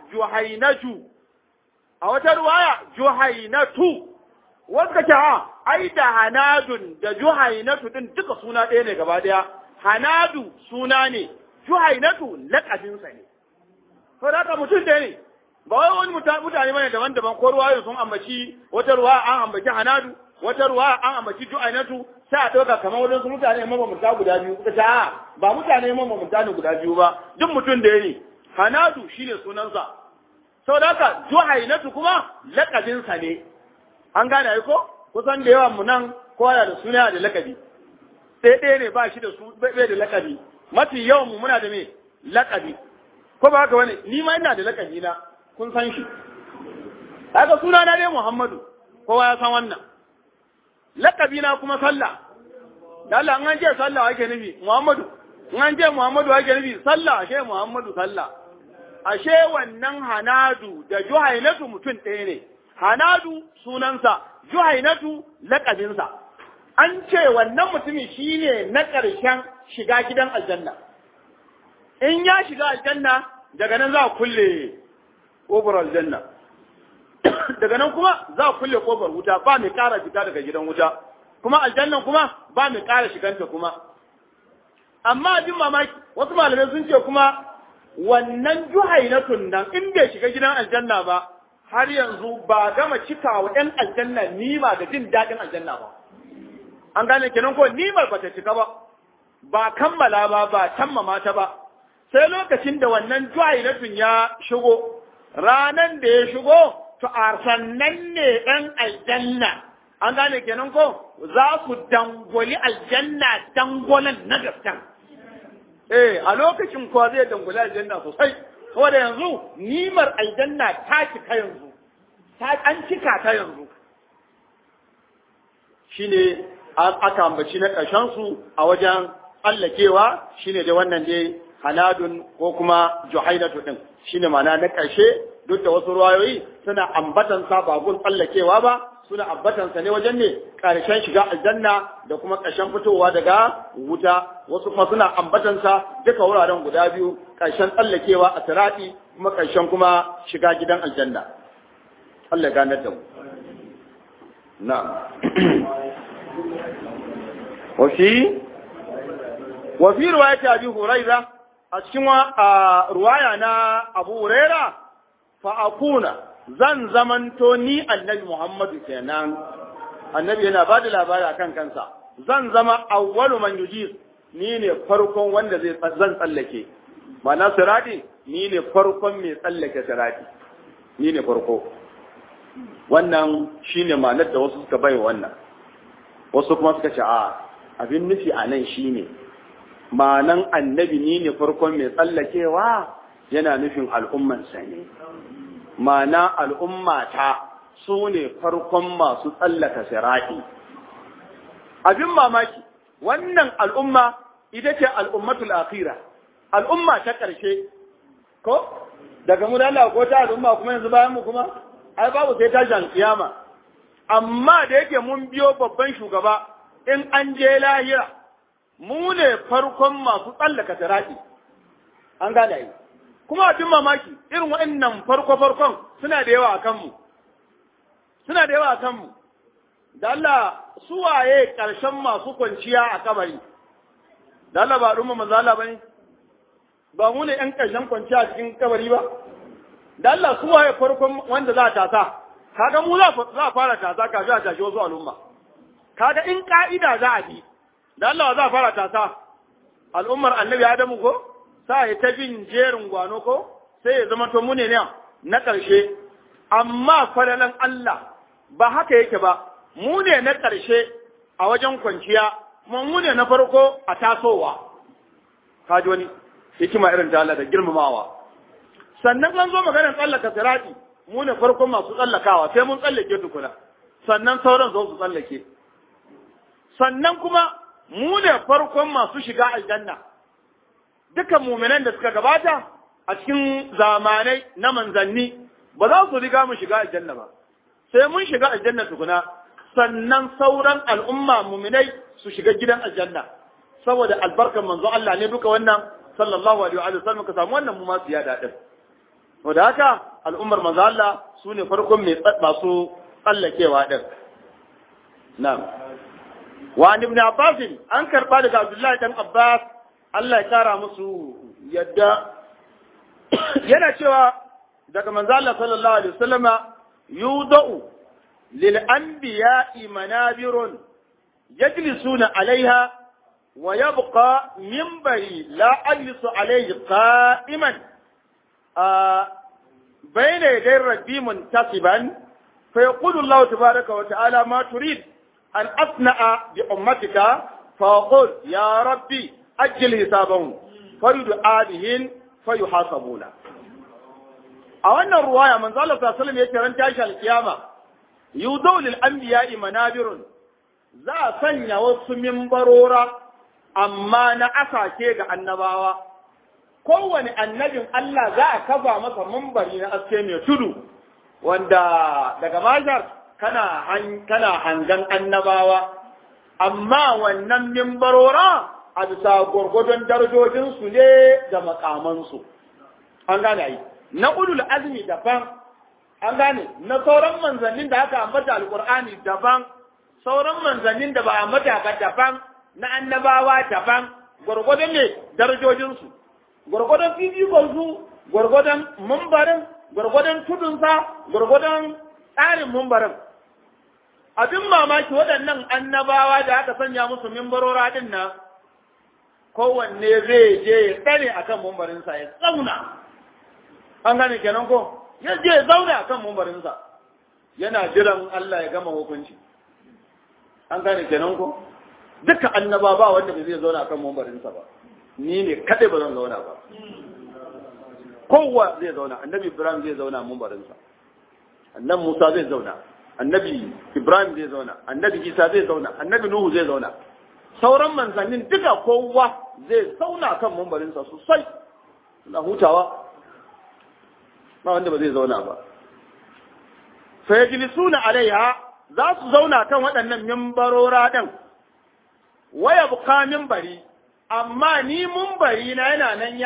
S2: Juhainatu wanda ke ai da Hanadun da Juhainatu din duka suna ɗaya ne gaba daya Hanadu suna ne Juhainatu laƙabinsa ne to da mutum ɗaya ne ba wai wani mutane bane daban-daban ko ruwayoyin sun ambaci wata ruwa an ambaci Hanadu wata ruwa an ambaci Juhainatu sai a ɗauka kamar wajen su mutane mamamta guda biyu suka ce ba mutane mamamta ne guda biyu ba duk mutum ɗaya ne Hanadu shine sunansa saboda haka Juhainatu kuma laƙabinsa ne an gane ai ko kusan da yawan mu nan kowa da suna da lakabi sai ɗaya ne ba shi da su bai da lakabi mafi yawan mu muna da me lakabi ko ba haka wani ni ma ina da lakabi na kun san shi haka suna na dai Muhammadu kowa ya san wannan lakabi na kuma sallah da Allah an ce sallah ake nufi Muhammadu an ce Muhammadu ake nufi sallah ashe Muhammadu sallah ashe wannan Hanadu da Juhainatu mutum ɗaya ne Hanadu sunansa, Juhainatu laƙabinsa. An ce wannan mutumin shi ne na ƙarshen shiga gidan aljanna. In ya shiga aljanna, daga nan za a kulle ƙofar aljanna. Daga nan kuma za a kulle ƙofar wuta, ba mai ƙara fita daga gidan wuta. Kuma aljannan kuma ba mai ƙara shiganta kuma. Amma abin mamaki, wasu malamai sun ce kuma wannan Juhainatun nan in bai shiga gidan aljanna ba, har yanzu ba gama cika wa ‘yan aljanna nima da jin daɗin aljanna ba. An gane kenan ko nimar ba ta cika ba, ba kammala ba, ba tammama ta ba. Sai lokacin da wannan Juhainatun ya shigo, ranan da ya shigo, to a sannan ne ‘yan aljanna. An gane kenan ko za su dangwali aljanna dangwalan na gaskan. A lokacin ko zai dangwali aljanna sosai. Saboda yanzu nimar aljanna ta cika yanzu, an cika ta yanzu. Shi ne aka ambaci na ƙarshensu a wajen tsallakewa shi ne da wannan dai Hanadun ko kuma Juhainatu ɗin. Shi ne mana na ƙarshe duk da wasu ruwayoyi suna ambatansa ba gun tsallakewa ba, suna ambatansa ne wajen ne ƙarshen shiga aljanna da kuma ƙarshen fitowa daga wuta. Wasu kuma suna ambatansa duka wuraren guda biyu, ƙarshen tsallakewa a sirati kuma ƙarshen kuma shiga gidan aljanna. Allah ganar da mu. na'am wa fi riwayat Abi Hurairah a cikin ruwaya na Abu Hurairah fa akuna zan zamanto ni annabi Muhammadu kenan annabi yana ba da labari akan kansa zan zama awwalu man yujiz ni ne farkon wanda zan tsallake ma'ana sirati ni ne farkon mai tsallake sirati ni ne farko wannan shine ma'anar da wasu suka bai wannan wasu kuma suka ce abin nufi a nan shine ma'anan annabi ni ne farkon mai tsallakewa yana nufin al'ummansa ne ma'ana al'ummata su ne farkon masu tsallaka sirati abin mamaki wannan al'umma ita ce al'ummatul akhira al'umma ta ƙarshe ko daga mu da Allah ko ta al'umma kuma yanzu bayan mu kuma ai babu sai ta jan kiyama amma da yake mun biyo babban shugaba in an je lahira mu ne farkon masu tsallaka sirati an gane ai kuma abin mamaki irin waɗannan farkon suna da yawa a kanmu suna da yawa a kanmu da Allah suwaye ƙarshen masu kwanciya a kabari da Allah ba rumma manzala bane ba mu ne ƴan ƙarshen kwanciya a cikin kabari ba da Allah suwaye farkon wanda za a tasa kaga mu za a fara tasa kafin a tashi wasu al'umma kaga in ka'ida za a bi da Allah za a fara tasa al'ummar annabi Adamu ko sai ta bin jerin gwano ko sai ya zama to mu ne na ƙarshe amma falalan Allah ba haka yake ba mu ne na ƙarshe a wajen kwanciya mu ne na farko a tasowa kaji wani hikima irin ta Allah da girmamawa sannan an zo maganar tsallaka sirati mu ne farkon masu tsallakawa sai mun tsallake tukuna sannan sauran zo su tsallake sannan kuma mu ne farkon masu shiga aljanna dukan mu'minan da suka gabata a cikin zamanai na manzanni ba za su riga mu shiga aljanna ba sai mun shiga aljanna tukuna sannan sauran al'umma mu'minai su shiga gidan aljanna saboda albarkan manzo Allah ne duka wannan sallallahu alaihi wa sallam ka samu wannan mu ma su yada din to da haka al'ummar manzo Allah su ne farkon masu tsallakewa din na'am wa ibn Abbas an karba daga Abdullahi dan Abbas Allah ya kara musu yadda yana cewa daga manzo Allah sallallahu alaihi wasallama yudau lil anbiya'i manabirun yajlisuna alaiha wa yabqa minbari la ajlisu alayhi qa'iman bayna yaday rabbi muntasiban fa yaqulu Allah tabaaraka wa ta'ala ma turid an asna'a bi ummatika fa qul ya rabbi ajil hisabahum fayud'a bihim fayuhasabuna a wannan ruwaya manzo Allah sallallahu alaihi wasallam yake ran tashi alkiyama yudau lil anbiya'i manabirun za a sanya wasu mimbarora amma na asake ga annabawa kowane annabin Allah za a kafa masa mimbari na aske mai tudu wanda daga majar kana hangan annabawa amma wannan mimbarora a bisa gwargwadon darajojinsu ne da makamansu an gane ai na ulul azmi daban an gane na sauran manzannin da aka ambata alqur'ani daban sauran manzannin da ba ambata ba daban na annabawa daban gwargwadon ne darajojinsu gwargwadon fifikonsu gwargwadon mumbarin gwargwadon tudunsa gwargwadon tsarin mumbarin abin mamaki waɗannan annabawa da aka sanya musu mimbarora din nan kowanne zai je ya tsare akan mumbarinsa ya tsauna an gane kenan ko ya je ya zauna akan mumbarinsa yana jiran Allah ya gama hukunci an gane kenan ko duka annaba ba wanda bai zai zauna akan mumbarinsa ba ni ne kadai ba zan zauna ba kowa zai zauna annabi Ibrahim zai zauna mumbarinsa annabi Musa zai zauna annabi Ibrahim zai zauna annabi Isa zai zauna annabi Nuhu zai zauna sauran manzannin duka kowa zai zauna kan mumbarinsa sosai na hutawa ba wanda ba zai zauna ba fa yajlisuna alaiha za su zauna kan waɗannan mimbarora din waya buka mimbari amma ni mimbari na yana nan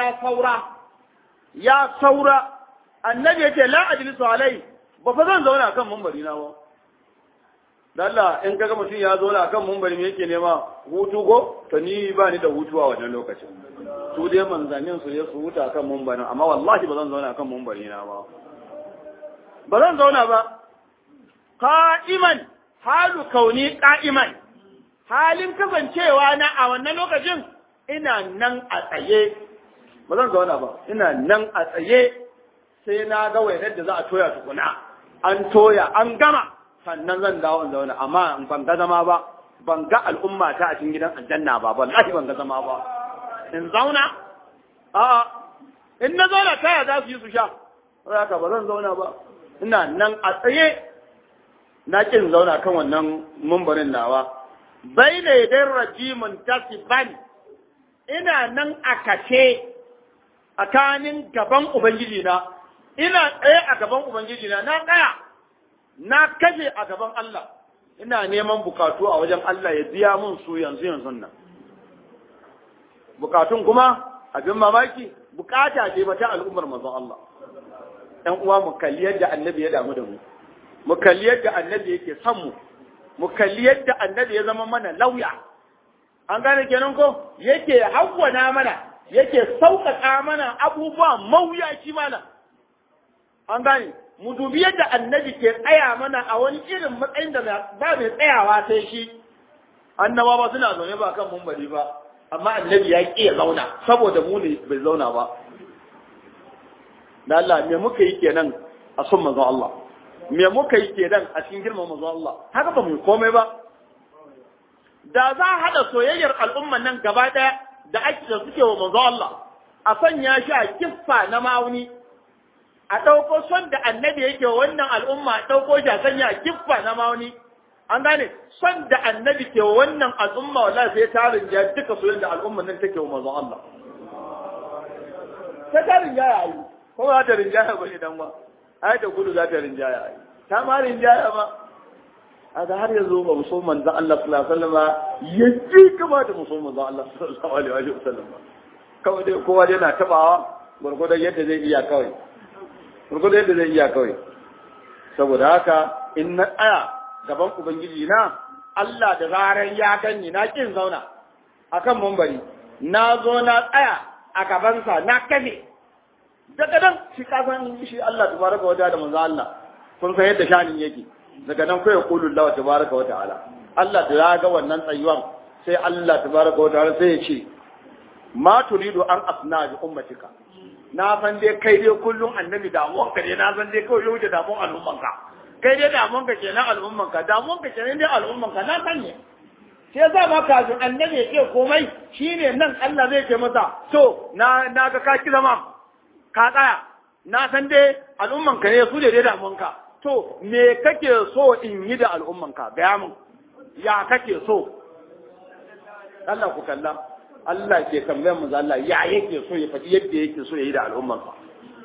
S2: ya saura annabi yace la ajlisu alai ba fa zan zauna kan mimbari na ba Allah in kaga mutum ya zo na kan mumbari me yake nema hutu go to ni ba ni da hutu a wannan lokacin su dai manzannin su ya su huta kan mumbarin amma wallahi ba zan zauna kan mumbari na ba zan zauna ba qa'iman halu kauni qa'iman halin kasancewa na a wannan lokacin ina nan a tsaye ba zan zauna ba ina nan a tsaye sai na ga wainar da za a toya tukuna an toya an gama sannan zan dawo in zauna amma ban ga zama ba ban ga al'umma ta a cikin gidan aljanna ba wallahi ban ga zama ba in zauna a'a in na zauna kaya za su yi su sha haka ba zan zauna ba ina nan a tsaye na kin zauna kan wannan mumbarin nawa baina yadan rajimun tasiban ina nan a kace tsakanin gaban ubangiji na ina tsaye a gaban ubangiji na tsaya na kaje a gaban Allah ina neman bukatu a wajen Allah ya biya mun su yanzu nan bukatun kuma abin mamaki bukata ce ba ta al'ummar manzon Allah ɗan uwa mu kalli yadda annabi ya damu da mu kalli yadda annabi yake son mu kalli yadda annabi ya zama mana lauya an gane kenan ko yake hawwana mana yake sauƙaƙa mana abubuwa mawuyaci mana an gane mu dubi yadda annabi ke tsaya mana a wani irin matsayin da ba mai tsayawa sai shi annaba ba suna zaune ba kan mumbari ba amma annabi ya ƙi ya zauna saboda mu ne bai zauna ba da Allah me muka yi kenan a son manzon Allah me muka yi kenan a cikin girman manzon Allah haka ba mu komai ba da za a haɗa soyayyar al'umman nan gaba ɗaya da ake da suke wa manzon Allah a sanya shi a kiffa na ma'auni a ɗauko son da annabi yake wa wannan al'umma a ɗauko shi a sanya a kiffa na ma'auni an gane son da annabi ke wa wannan al'umma wallahi sai ta rinjaya duka soyayyar da al'umman nan take wa manzon Allah sai ta rinjaya yi ko ba ta rinjaya ba idan ba ai da gudu za ta rinjaya yi ta ma rinjaya ba a ga har yanzu ba muso manzon Allah sallallahu alaihi wasallam yaji kama da muso manzon Allah sallallahu alaihi wasallam kawai dai kowa yana tabawa gurgurdan yadda zai iya kawai gurgurdan yadda zai iya kawai saboda haka in na tsaya gaban ubangiji na Allah da zaran ya ganni na kin zauna akan mumbari na zo na tsaya a gabansa na kafe daga nan shi kasan shi Allah tabaraka wa ta'ala da manzo Allah kun san yadda shanin yake daga nan kai qulu Allah tabaraka wa ta'ala Allah da ya ga wannan tsayuwan sai Allah tabaraka wa ta'ala sai ya ce ma turidu an asna bi ummatika na san dai kai dai kullun annabi da mu ka dai na san dai kawai yau da damun al'ummanka kai dai damun ka kenan al'ummanka damun ka kenan dai al'ummanka na san ne sai za ma kafin annabi ya ce komai shine nan Allah zai ce masa to na ga ka ki zama ka tsaya na san dai al'ummanka ne su dai damunka to me kake so in yi da al'ummanka gaya min ya kake so Allah ku kalla Allah ke tambayar mu Allah ya yake so ya faɗi yadda yake so ya yi da al'ummanka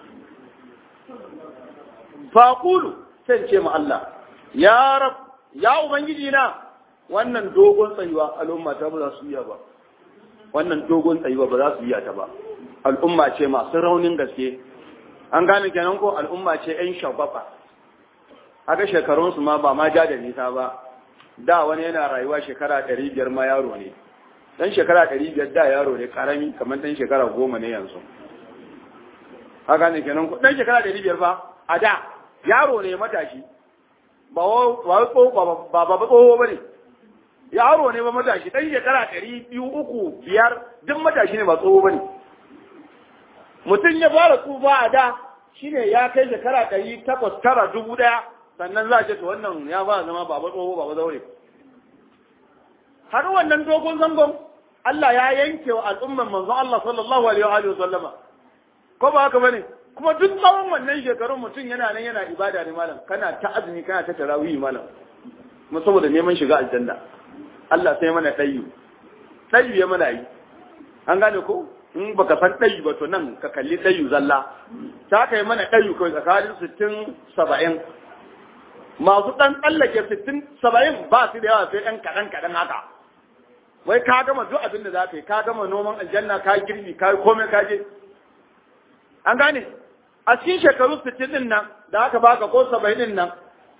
S2: fa qulu sai ce mu Allah ya rab ya ubangiji na wannan dogon tsayuwa al'umma ta ba za su iya ba wannan dogon tsayuwa ba za su iya ta ba al'umma ce masu raunin gaske an gane kenan ko al'umma ce ƴan shagwaba haka shekarunsu ma ba ma ja da nisa ba da wani yana rayuwa shekara 500 ma yaro ne dan shekara 500 da yaro ne karami kamar dan shekara 10 ne yanzu haka ne kenan ko dan shekara 500 ba a da yaro ne matashi ba tsoho ba ne yaro ne ba matashi dan shekara 200 300 5 duk matashi ne ba tsoho ba ne mutum ya fara tsufa a da shine ya kai shekara 800 9 1000 sannan za a ce to wannan ya fara zama baba tsoho baba zaure har wannan dogon zangon Allah ya yanke wa al'umman manzo Allah sallallahu alaihi wa sallama ko ba haka bane kuma duk tsawon wannan shekarun mutum yana nan yana ibada ne malam kana ta azumi kana ta tarawih malam kuma saboda neman shiga aljanna Allah sai mana dayu ya mana yi an gane ko in baka san dayu ba to nan ka kalli dayu zalla ta kai mana dayu kai tsakanin 60 70 masu dan tsallake 60 70 ba su da yawa sai dan kadan haka wai ka gama duk abin da za ka yi ka gama noman aljanna ka girbi ka komai ka je an gane a cikin shekaru 60 din nan da aka baka ko 70 din nan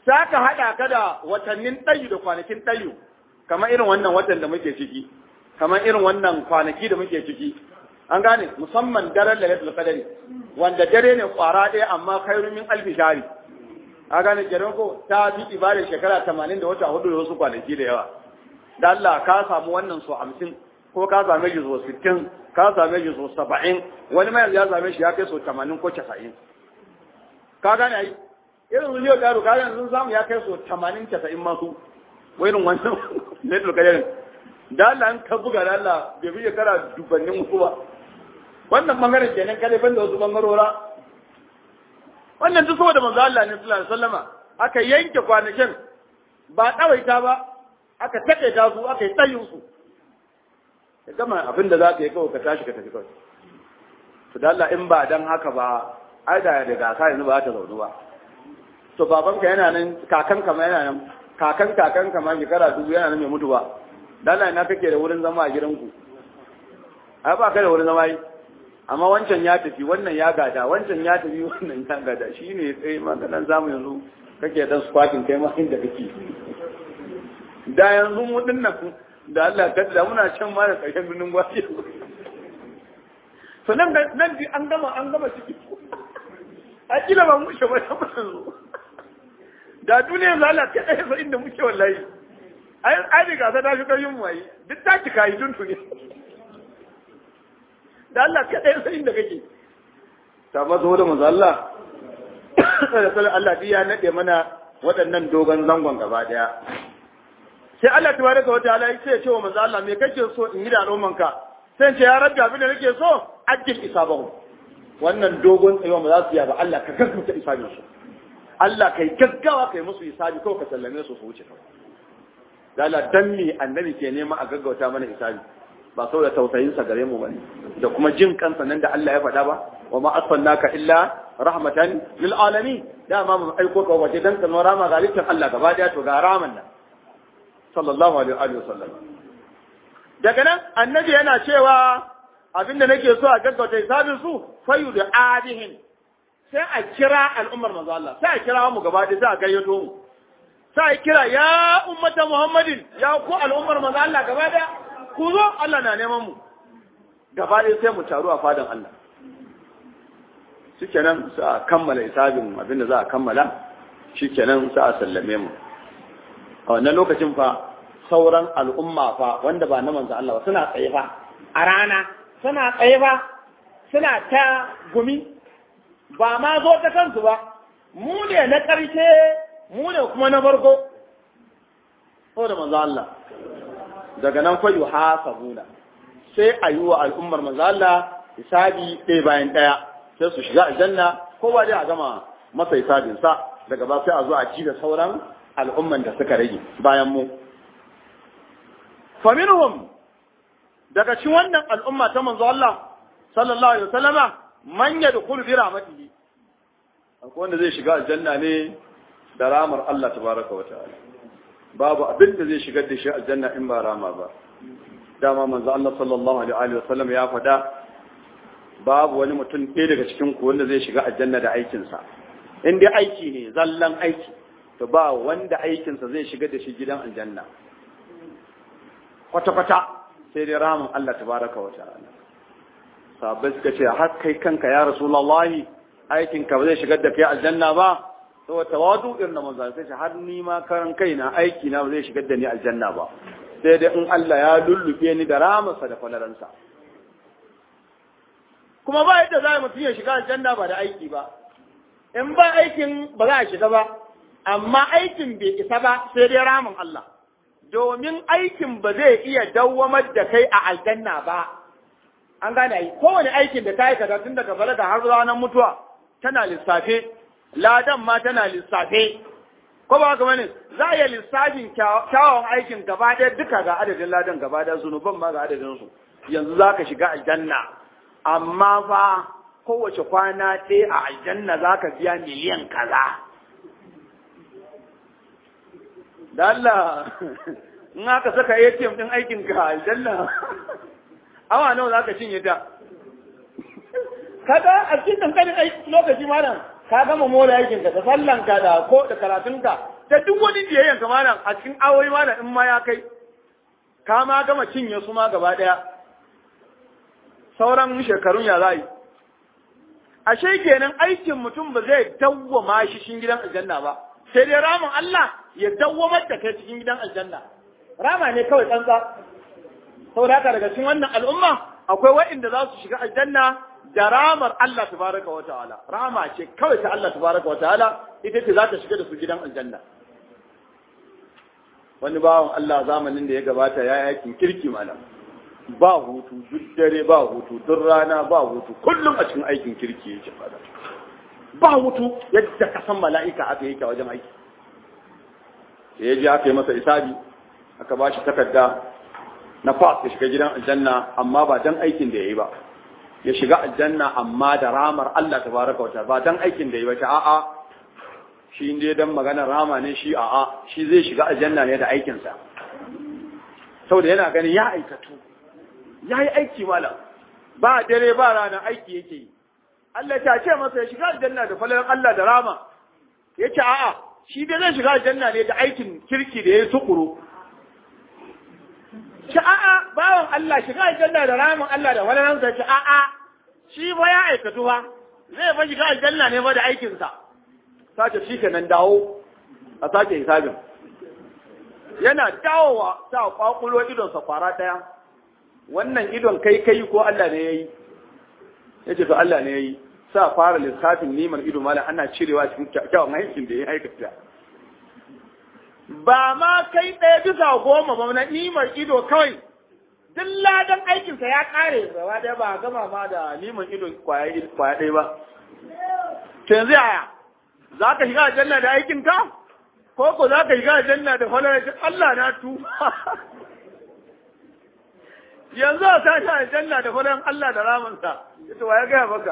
S2: sai ka haɗa ka da watannin ɗayu da kwanakin ɗayu, kamar irin wannan watan da muke ciki, kamar irin wannan kwanaki da muke ciki. An gane, musamman daren Lailatul Qadr, wanda dare ne kwara ɗaya amma khairu min alfi shahri. A gane kenan ko ta fi ibadar shekara 80 da wata hudu da wasu kwanaki da yawa. Da Allah ka samu wannan so 50 ko ka same shi so 60, ka same shi so 70, wani mai ya same shi ya kai so 80 ko 90. Ka gane ai? Irin su yau karo kayan sun samu ya kai so 80-90 masu irin wannan ne to kayan da Allah an ka buga da Allah bai bi kara dubannin ku ba wannan bangaren kenan kale ban da wasu bangarora wannan duk saboda manzo Allah ne sallallahu alaihi wasallama aka yanke kwanakin ba tsawaita ba aka takaita su aka yi tsayin su ka gama abin da za ka yi kawai ka tashi ka tafi kawai to da Allah in ba dan haka ba ai da gasa yanzu ba ta zaunu ba to babanka yana nan kakanka ma yana nan kakanka ma shekara 2000 yana nan mai mutu ba dala ina kake da wurin zama a gidanku ai ba ka da wurin zama yi amma wancan ya tafi wannan ya gada wancan ya tafi wannan ya gada shine sai maganan zamu yanzu kake dan squatting kai ma inda kake da yanzu mu dinnan da Allah ka da muna can ma da karshen birnin gwaje to nan an gama ciki a kila ba mu shi ba ta yanzu da duniya za Allah ta ɗaya inda muke wallahi ai riga ta tafi ƙarfin mu ai duk ta cika yi tuntuni da Allah ta ɗaya inda kake ta mazo da manzo Allah sallallahu Allah ya nade mana waɗannan dogon zangon gaba daya sai Allah tabaraka wa ta'ala ya ce wa manzo Allah me kake so in yi da al'ummanka sai ce ya rabbi abin da nake so ajil isabahu wannan dogon tsayuwa ba za su yi ba Allah ka gaggauta isabin su Allah kai gaggawa kai musu hisabi kawai ka sallame su wuce kawai. Dala dan me annabi ke nema a gaggauta mana hisabi ba saboda tausayin sa gare mu bane da kuma jin kansa nan da Allah ya faɗa ba wa ma arsalnaka illa rahmatan lil alamin da ma mun aiko ka waje dan ka rama galitin Allah gaba daya to ga raman nan sallallahu alaihi wa sallam. Daga nan annabi yana cewa abinda nake so a gaggauta hisabin su fayu da adihin sai a kira al'ummar manzo Allah sai a kira mu gaba ɗaya sai a gayyato mu sai a kira ya ummata Muhammadin ya ku al'ummar manzo Allah gaba ɗaya ku zo Allah na neman mu gaba ɗaya sai mu taru a fadan Allah shikenan sai a kammala hisabin abinda za a kammala shikenan sai a sallame mu a wannan lokacin fa sauran al'umma fa wanda ba na manzo Allah ba suna tsaye fa a rana suna tsaye fa suna ta gumi ba ma zo ta kansu ba mu ne na ƙarshe mu ne kuma na farko ko da manzo Allah daga nan fa yuhasabuna sai a yi wa al'ummar manzo Allah hisabi ɗaya bayan ɗaya sai su shiga aljanna kowa dai a gama masa hisabin sa daga ba sai a zo a ci da sauran al'umman da suka rage bayan mu faminhum daga cikin wannan al'umma ta manzo Allah sallallahu alaihi wasallama man yadkhulu bi rahmatihi akwai wanda zai shiga aljanna ne da ramar Allah tabaraka wa ta'ala babu abin da zai shigar da shi aljanna in ba rama ba dama manzo Allah sallallahu alaihi wasallam ya faɗa babu wani mutum ɗaya daga cikin ku wanda zai shiga aljanna da aikin sa in dai aiki ne zallan aiki to ba wanda aikin sa zai shigar da shi gidan aljanna kwata-kwata sai dai ramin Allah tabaraka wa ta'ala sahabbai suka ce har kai kanka ya rasulullahi aikin ka ba zai shigar da kai aljanna ba to tawadu irin manzo sai ce har ni ma karan kaina aiki na ba zai shigar da ni aljanna ba sai dai in Allah ya lullube ni da ramarsa da falalansa kuma ba yadda za mutum ya shiga aljanna ba da aiki ba in ba aikin ba za a shiga ba amma aikin bai isa ba sai dai ramin Allah domin aikin ba zai iya dawwamar da kai a aljanna ba an gane ai kowane aikin da ta aikata tun daga balaga har ranar mutuwa tana lissafe ladan ma tana lissafe ko ba haka bane za a iya lissafin kyawun aikin gaba ɗaya duka ga adadin ladan gaba ɗaya zunuban ma ga adadin su yanzu za ka shiga aljanna amma fa kowace kwana ɗaya a aljanna za ka biya miliyan kaza da Allah in aka saka ATM din aikin ka aljanna awa nawa za ka cinye ta kaga a cikin kankanin lokaci malam ka gama mora aikin ka da sallan ka da ko da karatun ka da duk wani biyayyan ka malam a cikin awoyi malam in ma ya kai ka ma gama cinye su ma gaba daya sauran shekarun ya za yi ashe kenan aikin mutum ba zai dawwama shi cikin gidan aljanna ba sai dai ramin Allah ya dawwamar da kai cikin gidan aljanna rama ne kawai tsantsa saboda haka daga cikin wannan al'umma akwai waɗanda za su shiga aljanna da ramar Allah tabaraka wa ta'ala rama ce kawai ta Allah tabaraka wa ta'ala ita ce za ta shiga da su gidan aljanna wani bawan Allah zamanin da ya gabata ya yakin kirki malam ba hutu duk dare ba hutu duk rana ba hutu kullum a cikin aikin kirki yake fada ba hutu yadda ka san mala'ika aka yake wajen aiki ya je aka yi masa isabi aka ba shi takarda na fas ya shiga gidan aljanna amma ba dan aikin da yayi ba ya shiga aljanna amma da ramar Allah tabaraka wa ta'ala ba dan aikin da yayi ba ta a'a shi inde dan magana rama ne shi a'a shi zai shiga aljanna ne da aikin sa saboda yana ganin ya aikatu yayi aiki malam ba dare ba rana aiki yake yi Allah ta ce masa ya shiga aljanna da falalan Allah da rama yace a'a shi dai zai shiga aljanna ne da aikin kirki da yayi tukuru ce a'a bawan Allah shiga aljanna da ramin Allah da falalan sa ce a'a shi ba ya aikatu ba zai ba shiga aljanna ne ba da aikin sa sace shi kenan dawo a sake hisabin yana dawowa sa kwakulo idon sa fara daya wannan idon kai ko Allah ne yayi yace to Allah ne yayi sa fara lissafin niman ido mala ana cirewa cikin kyawun aikin da ya aikata ba ma kai ɗaya bisa 10 ba na niman ido kawai duk ladan aikinsa ya kare gaba ɗaya ba gama ma da niman ido kwaya ɗaya ba to yanzu yaya za ka shiga aljanna da aikinka ko za ka shiga aljanna da falalar Allah na tuba yanzu a tashi aljanna da falalar Allah da ramansa ita wa ya gaya maka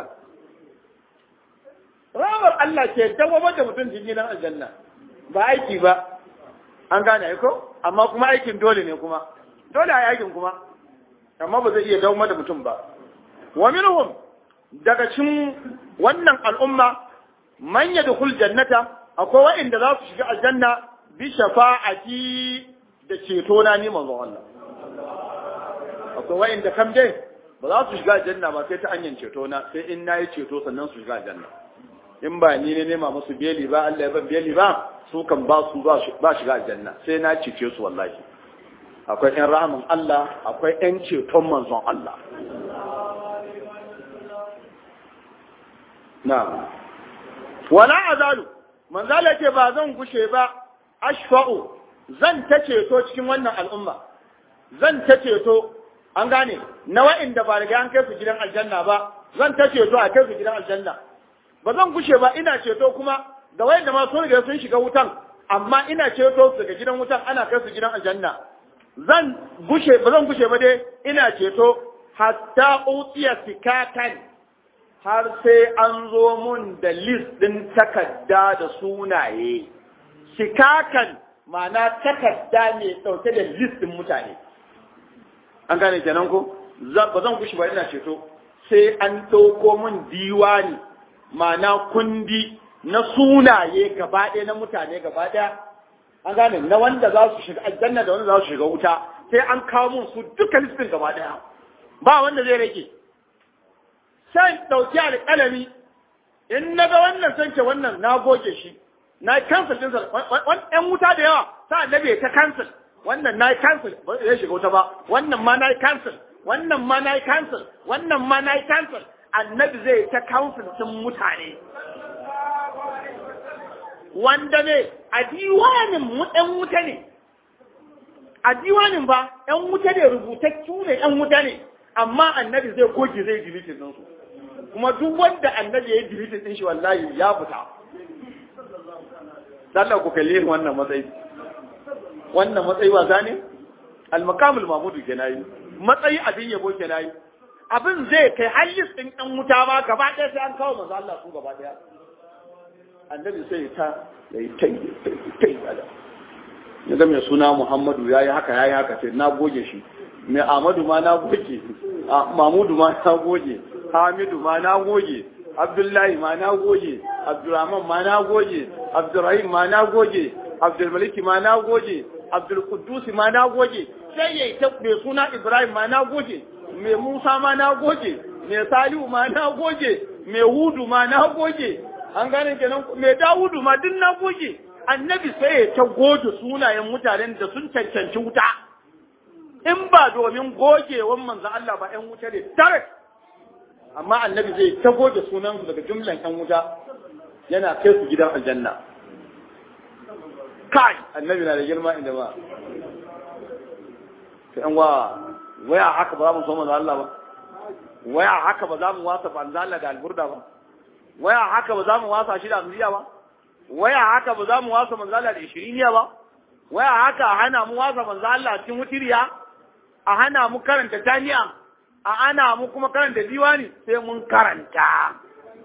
S2: ramar Allah ke dawamar da mutum cikin gidan aljanna ba aiki ba an gane ko amma kuma aikin dole ne kuma dole a aikin kuma amma ba zai iya dawamar da mutum ba wa minhum daga cikin wannan al'umma man yadkhul jannata akwai wa'inda za su shiga aljanna bi shafa'ati da ceto na ni manzo Allah akwai wa'inda kam dai ba za su shiga aljanna ba sai ta hanyar ceto na sai in nayi ceto sannan su shiga aljanna in ba ni ne nema musu beli ba Allah ya ban beli ba su kan ba shiga aljanna sai na cece su wallahi akwai ɗan rahamin Allah akwai ɗan ceton manzon Allah na'am wala azalu manzala ce ba zan gushe ba ashfa'u zan ta ceto cikin wannan al'umma zan ta ceto an gane na wa'inda ba riga an kai su gidan aljanna ba zan ta ceto a kai su gidan aljanna ba zan gushe ba ina ceto kuma ga wa'inda ma sun riga sun shiga wutan amma ina ceto su daga gidan wutan ana kai su gidan aljanna ba zan gushe ba dai ina ceto hatta utiya sikatan har sai an zo mun da list ɗin takarda da sunaye, shikakan ma'ana takarda mai ɗauke da list ɗin mutane. An gane kenan ko? Ba zan kushi ba ina ceto, sai an ɗauko mun diwani ma'ana kundi na sunaye gaba ɗaya na mutane gaba ɗaya. An gane na wanda za su shiga aljanna da wanda za su shiga wuta, sai an kawo mun su duka listin gaba ɗaya. Ba wanda zai rage. Sai ɗauki alƙalami in na ga wannan sanke wannan na goge shi na cancel din ɗan wuta da yawa sa annabi ta cancel wannan na cancel ba zai shiga wuta ba wannan ma na cancel wannan ma na cancel wannan ma na cancel annabi zai ta cancel din mutane wanda ne a diwanin mu ɗan wuta ne a diwanin ba ɗan wuta ne rubutattu ne ɗan wuta ne amma annabi zai goge zai delete din su kuma duk wanda annabi ya yi deleting din shi wallahi ya fita sallah ku kalle wannan matsayi wasa ne al-maqamul mahmud kenan matsayi abin yabo kenan abin zai kai halis din dan wuta ma gaba ɗaya sai an kawo manzo Allah su gaba ɗaya annabi sai ta yayi tai ya ga mai suna Muhammadu yayi haka sai na goge shi mai Ahmadu ma na goge Mahmudu ma na goge Hamidu ma na goge, Abdullahi ma na goge, Abdurrahman ma na goge, Abdurrahim ma na goge, Abdul Malik ma na goge, Abdul Quddus ma na goge, sai yayi ta mai suna Ibrahim ma na goge, mai Musa ma na goge, mai Salihu ma na goge, mai Hudu ma na goge, an gane kenan mai Dawudu ma duk na goge. Annabi sai ya ta goge sunayen mutanen da sun cancanci wuta. In ba domin gogewan manzo Allah ba ƴan wuta ne tare. Amma annabi zai ta goge sunansu daga jumlan ƴan wuta yana kai su gidan aljanna. Kai annabi na da girma inda ba. To ƴan waya haka ba za mu so manzo Allah ba. Waya haka ba za mu wasa manzo Allah da alburda ba. Waya haka ba za mu wasa shi da amriya ba. Waya haka ba za mu wasa manzo Allah da 20 ba. Waya haka hana mu wasa manzo Allah cikin wutiriya. A hana mu karanta jami'a, a hana mu kuma karanta diwani sai mun karanta.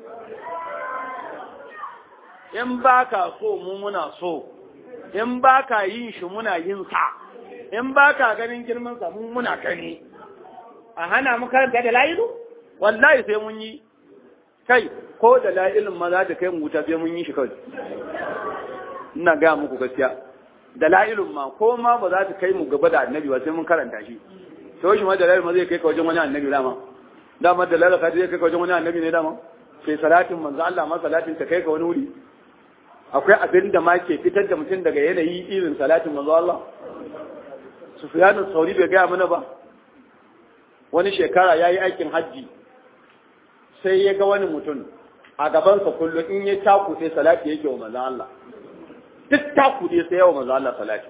S2: In ba ka so mu muna so, in ba ka yin shi muna yin sa, in ba ka ganin girman sa mu muna gani. A hana mu karanta da la'ilu? Wallahi sai mun yi. Kai, ko da la'ilin ma za ta kai mu wuta sai mun yi shi kawai. Ina gaya muku gaskiya. Da la'ilun ma ko ma ba za ta kai mu gaba da annabi ba sai mun karanta shi to shi ma da la'ilun ma zai kai ka wajen wani annabi dama da la'ilun ka zai kai ka wajen wani annabi ne dama sai salatin manzo Allah ma salatin ta kai ka wani wuri akwai abin da ma ke fitar da mutum daga yanayi irin salatin manzo Allah Sufyanu Sauri bai gaya mana ba wani shekara yayi aikin hajji sai ya ga wani mutum a gabansa kullum in ya taku sai salati yake wa manzo Allah duk ta kuɗe sai yawa manzo Allah salati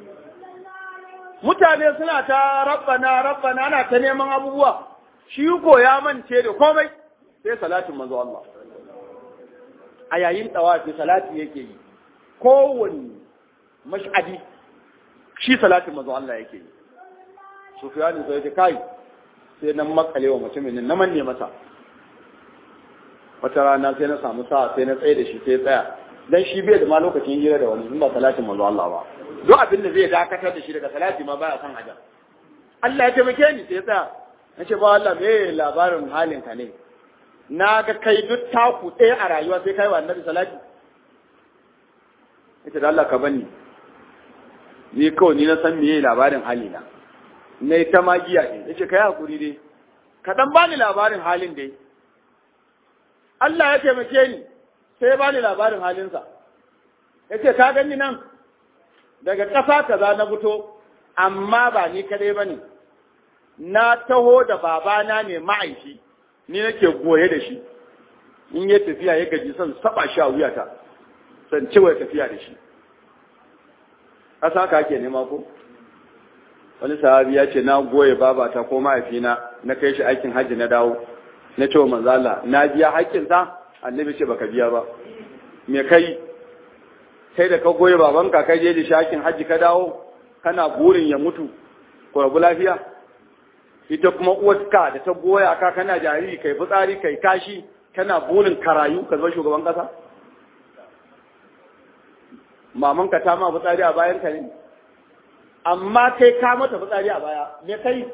S2: mutane suna ta rabbana ana ta neman abubuwa shi ko ya mance da komai sai salatin manzo Allah a yayin tawafi salati yake yi kowani mash'adi shi salatin manzo Allah yake yi Sufyan sai ya kai sai nan makale wa mutumin nan manne masa wata rana sai na samu sa'a sai na tsaye da shi sai tsaya dan shi bai da ma lokacin hira da wani in ba salatin manzo Allah ba duk abin da zai dakatar da shi daga salati ma baya san haja Allah ya taimake ni sai ya tsaya nace ba Allah me labarin halin ka ne na ga kai duk taku ɗaya a rayuwa sai kai wa annabi salati yace da Allah ka bani ni kawai ni na san meye labarin halina nayi ta magiya ne yace kai hakuri dai ka dan bani labarin halin dai Allah ya taimake ni sai ba ni labarin halinsa ya ce ka gani nan daga ƙasa kaza na fito amma ba ni kadai ba ne na taho da babana ne ma'aishi ni nake goye da shi in yi tafiya ya gaji son saba shi a wuyata san cewa tafiya da shi ƙasa ka ake nema ko wani sahabi ya ce na goye babata ko mahaifina na kai shi aikin hajji na dawo na ce wa manzala na biya haƙƙinsa annabi ce baka biya ba me kai sai da ka goye babanka kai je da shakin haji ka dawo kana burin ya mutu ko rabu lafiya ita kuma uwarka da ta goya ka kana jariri kai fitsari kai kashi kana burin karayu ka zama shugaban kasa mamanka ta ma fitsari a bayan ka ne amma kai ka mata fitsari a baya me kai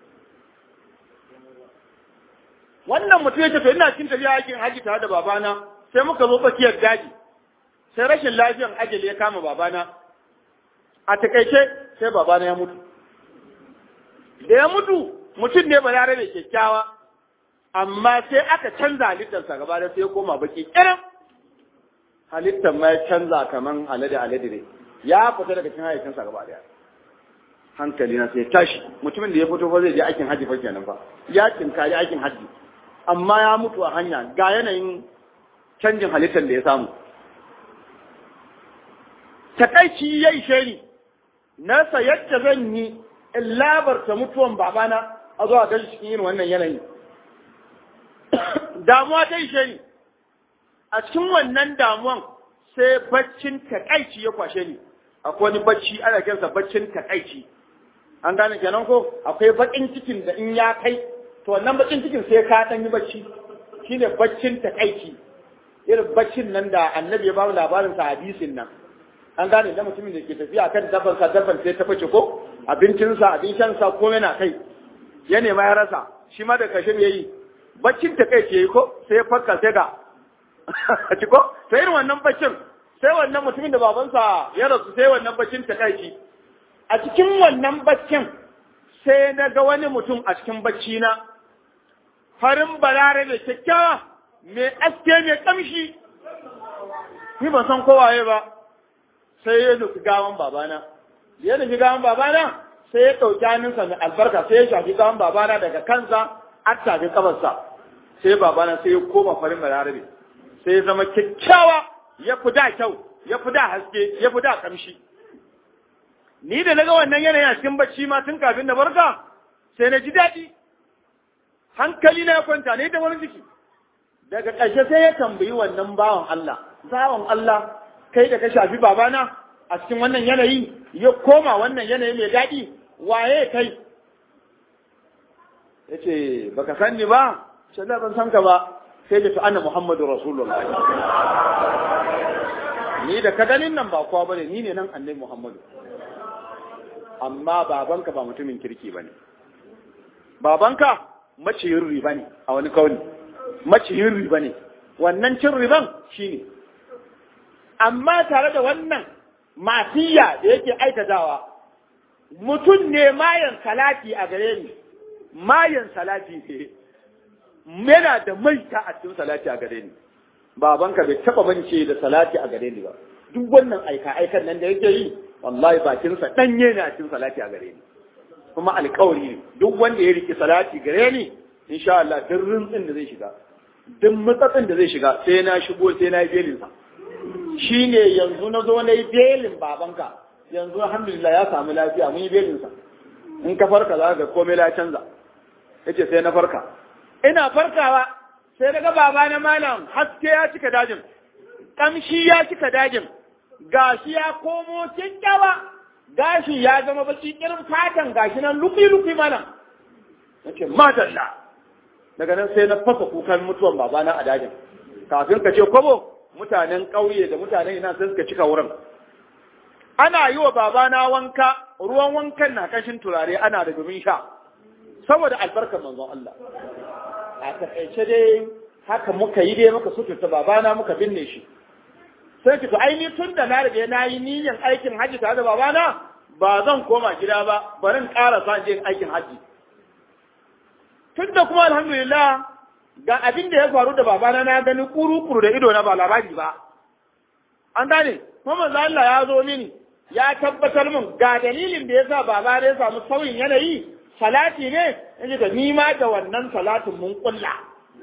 S2: wannan mutum ya ce to ina cikin tafiya aikin haji tare da babana sai muka zo tsakiyar daji sai rashin lafiyar ajali ya kama babana a takaice sai babana ya mutu da ya mutu mutum ne balare da kyakkyawa amma sai aka canza halittarsa gaba da sai ya koma baki irin halittar ma ya canza kaman alade ne ya fita daga cikin hayyacinsa gaba daya hankali na sai tashi mutumin da ya fito fa zai je aikin haji fa kenan fa ya kinkari aikin haji amma ya mutu a hanya ga yanayin canjin halittar da ya samu takaici ya ishe ni na yadda zan yi in labarta mutuwan babana a zuwa gashi cikin yin wannan yanayi damuwa ta ishe ni a cikin wannan damuwan sai baccin takaici ya kwashe ni akwai wani bacci ana kiransa baccin takaici an gane kenan ko akwai bakin cikin da in ya kai to wannan bakin cikin sai ka dan yi bacci shine baccin takaici irin baccin nan da annabi ya ba mu labarin sa hadisin nan an gane da mutumin da ke tafiya kan dabban sai ta fice ko abincin sa abin shan sa komai na kai ya nema ya rasa shi ma da kashin yayi baccin takaici yayi ko sai ya fakka sai ga ci ko sai irin wannan baccin sai wannan mutumin da babansa ya rasu sai wannan baccin ta kai a cikin wannan baccin sai na ga wani mutum a cikin bacci na farin balare da kyakkyawa mai aske mai kamshi ni ban san kowaye ba sai ya nufi gawan babana sai ya ɗauki hannunsa mai albarka sai ya shafi gawan babana daga kansa har tafi kafarsa sai babana sai ya koma farin balarabe sai ya zama kyakkyawa ya fi da kyau ya fi da haske ya fi da kamshi ni da na ga wannan yanayi a cikin bacci ma tun kafin na barka sai na ji daɗi hankali na ya kwanta ne da wani jiki daga ƙarshe sai ya tambayi wannan bawan Allah kai da ka shafi babana a cikin wannan yanayi ya koma wannan yanayi mai daɗi waye kai ya ce baka san ni ba sai da ban san ka ba sai da ana Muhammadu Rasulullah ni da ka ganin nan ba kowa bane ni ne nan annabi Muhammadu amma babanka ba mutumin kirki bane babanka maciyin riba ne a wani kauli maciyin riba ne wannan cin riban shine amma tare da wannan masiya da yake aikatawa mutum ne mayan salati a gare ni mayan salati ne yana da maita a cikin salati a gare ni babanka bai taba bance da salati a gare ni ba duk wannan aikan nan da yake yi wallahi bakinsa danye ne a cikin salati a gare ni kuma alƙawari ne duk wanda ya riki salati gare ni insha Allah duk rintsin da zai shiga duk matsatsin da zai shiga sai na shigo sai na yi belin sa shine yanzu na zo na yi belin babanka yanzu alhamdulillah ya samu lafiya mun yi belin sa in ka farka za ka komai la canza yace sai na farka ina farkawa sai daga baba na malam haske ya cika dajin kamshi ya cika dajin gashi ya komo kyakkyawa gashi ya zama baki irin fatan gashi nan lufi malam nace madalla daga nan sai na fasa kukan mutuwan babana a dajin kafin ka ce kwabo mutanen ƙauye da mutanen ina sai suka cika wurin ana yi wa babana wanka ruwan wankan na kashin turare ana da gumin sha saboda albarkar manzon Allah a takaice dai haka muka yi dai muka suturta babana muka binne shi sai ki to aini tun da na rage na yi niyyar aikin haji tare da babana ba zan koma gida ba bari in ƙara sa je aikin haji tun da kuma alhamdulillah ga abin da ya faru da babana na gani kuru-kuru da ido na ba labari ba an gane kuma manzo Allah ya zo mini ya tabbatar min ga dalilin da yasa babana ya samu sauyin yanayi salati ne yace da ni ma da wannan salatin mun kulla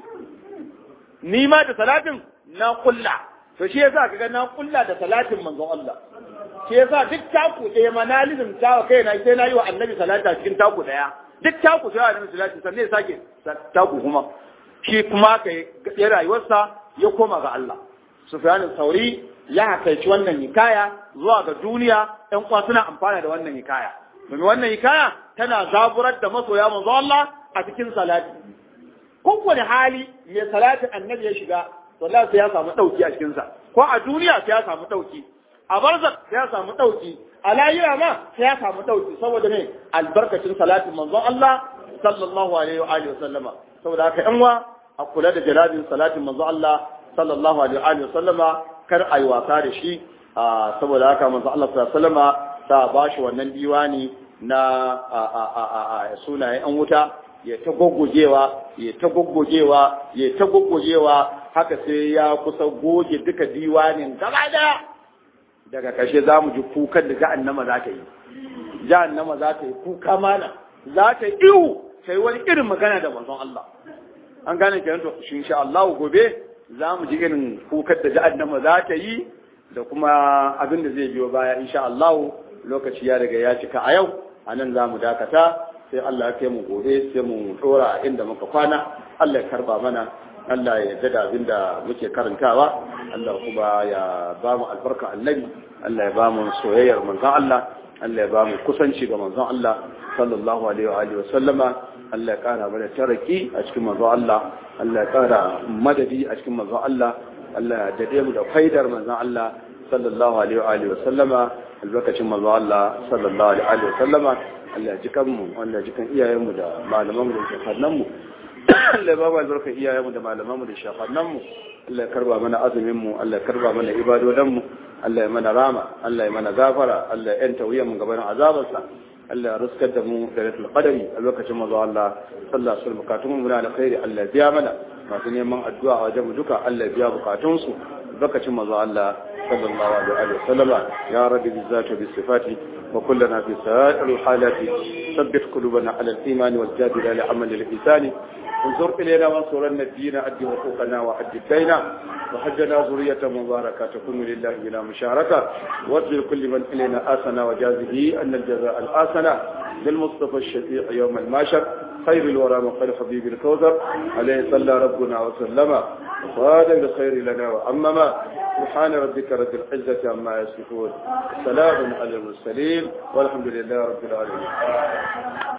S2: ni ma da salatin na kulla to shi yasa kaga na kulla da salatin manzon Allah shi yasa duk taku ɗaya manalizm ta kai na sai na yi wa annabi salata cikin taku ɗaya duk taku sai annabi salati sannan ya sake taku kuma shi kuma kai ya rayuwarsa ya koma ga Allah Sufyan Sauri ya hakaici wannan hikaya zuwa ga duniya ɗan uwa suna amfana da wannan hikaya domin wannan hikaya tana zaburar da masoya manzo Allah a cikin salati kowane hali mai salati annabi ya shiga wallahi sai ya samu dauki a cikin sa ko a duniya sai ya samu dauki a barzak sai ya samu dauki a lahira ma sai ya samu dauki saboda ne albarkacin salatin manzo Allah sallallahu alaihi wa alihi wasallama saboda haka yan wa a kula da jalabin salatin manzo Allah sallallahu alaihi wa alihi wasallama kar ayi wasa da shi saboda haka manzo Allah sallallahu alaihi wasallama ta bashi wannan diwani na sunayen an wuta ya ta goggogewa haka sai ya kusa goge duka diwanin gaba daya daga kashe za mu ji kukan da jahannama za ta yi jahannama za ta yi kuka mana za ta yi ihu sai wani irin magana da manzon Allah an gane kenan to shi insha Allah gobe za mu ji irin kukan da jahannama za ta yi da kuma abin da zai biyo baya insha Allah lokaci ya riga ya cika a yau a nan za mu dakata sai Allah ya kai mu gobe sai mu dora inda muka kwana Allah ya karba mana Allah ya yarda da abin da muke karantawa Allah kuma ya ba mu albarka annabi Allah ya ba mu soyayyar manzon Allah Allah ya ba mu kusanci ga manzon Allah sallallahu alaihi wa alihi wa sallama Allah ya kara mana taraki a cikin manzon Allah Allah ya kara madadi a cikin manzon Allah Allah ya dade mu da faidar manzon Allah sallallahu alaihi wa alihi wa sallama albarkacin manzon Allah sallallahu alaihi wa sallama Allah ya ji kanmu Allah ya ji kan iyayenmu da malamanmu da kakanninmu Allah ba mu albarka iyayenmu da malamanmu da shafannanmu Allah ya karba mana azuminmu Allah ya karba mana ibadodanmu Allah ya mana rama Allah ya mana gafara Allah ya yanta wuyanmu gaban azabarsa Allah ya ruskar da mu da ratul qadari a lokacin manzo Allah sallallahu alaihi wasallam bukatun mu na alkhairi Allah ya biya mana masu neman addu'a a wajen mu duka Allah ya biya bukatun su lokacin manzo Allah sallallahu alaihi wasallam ya rabbi bizzati bi sifati wa kullana fi sa'il halati ثبت قلوبنا على الإيمان والجاد لا لعمل الإنسان انظر إلينا وانصر النبيين أدي حقوقنا وأدي الدين وحجنا ذرية مباركة تكون لله بلا مشاركة واجزل كل من إلينا آسنا وجازه أن الجزاء الآسنا للمصطفى الشفيع يوم الماشر خير الورى من خير حبيب الكوثر عليه صلى ربنا وسلم وصادا بالخير لنا وأمما سبحان ربك رب العزة عما يصفون سلام على المرسلين والحمد لله رب العالمين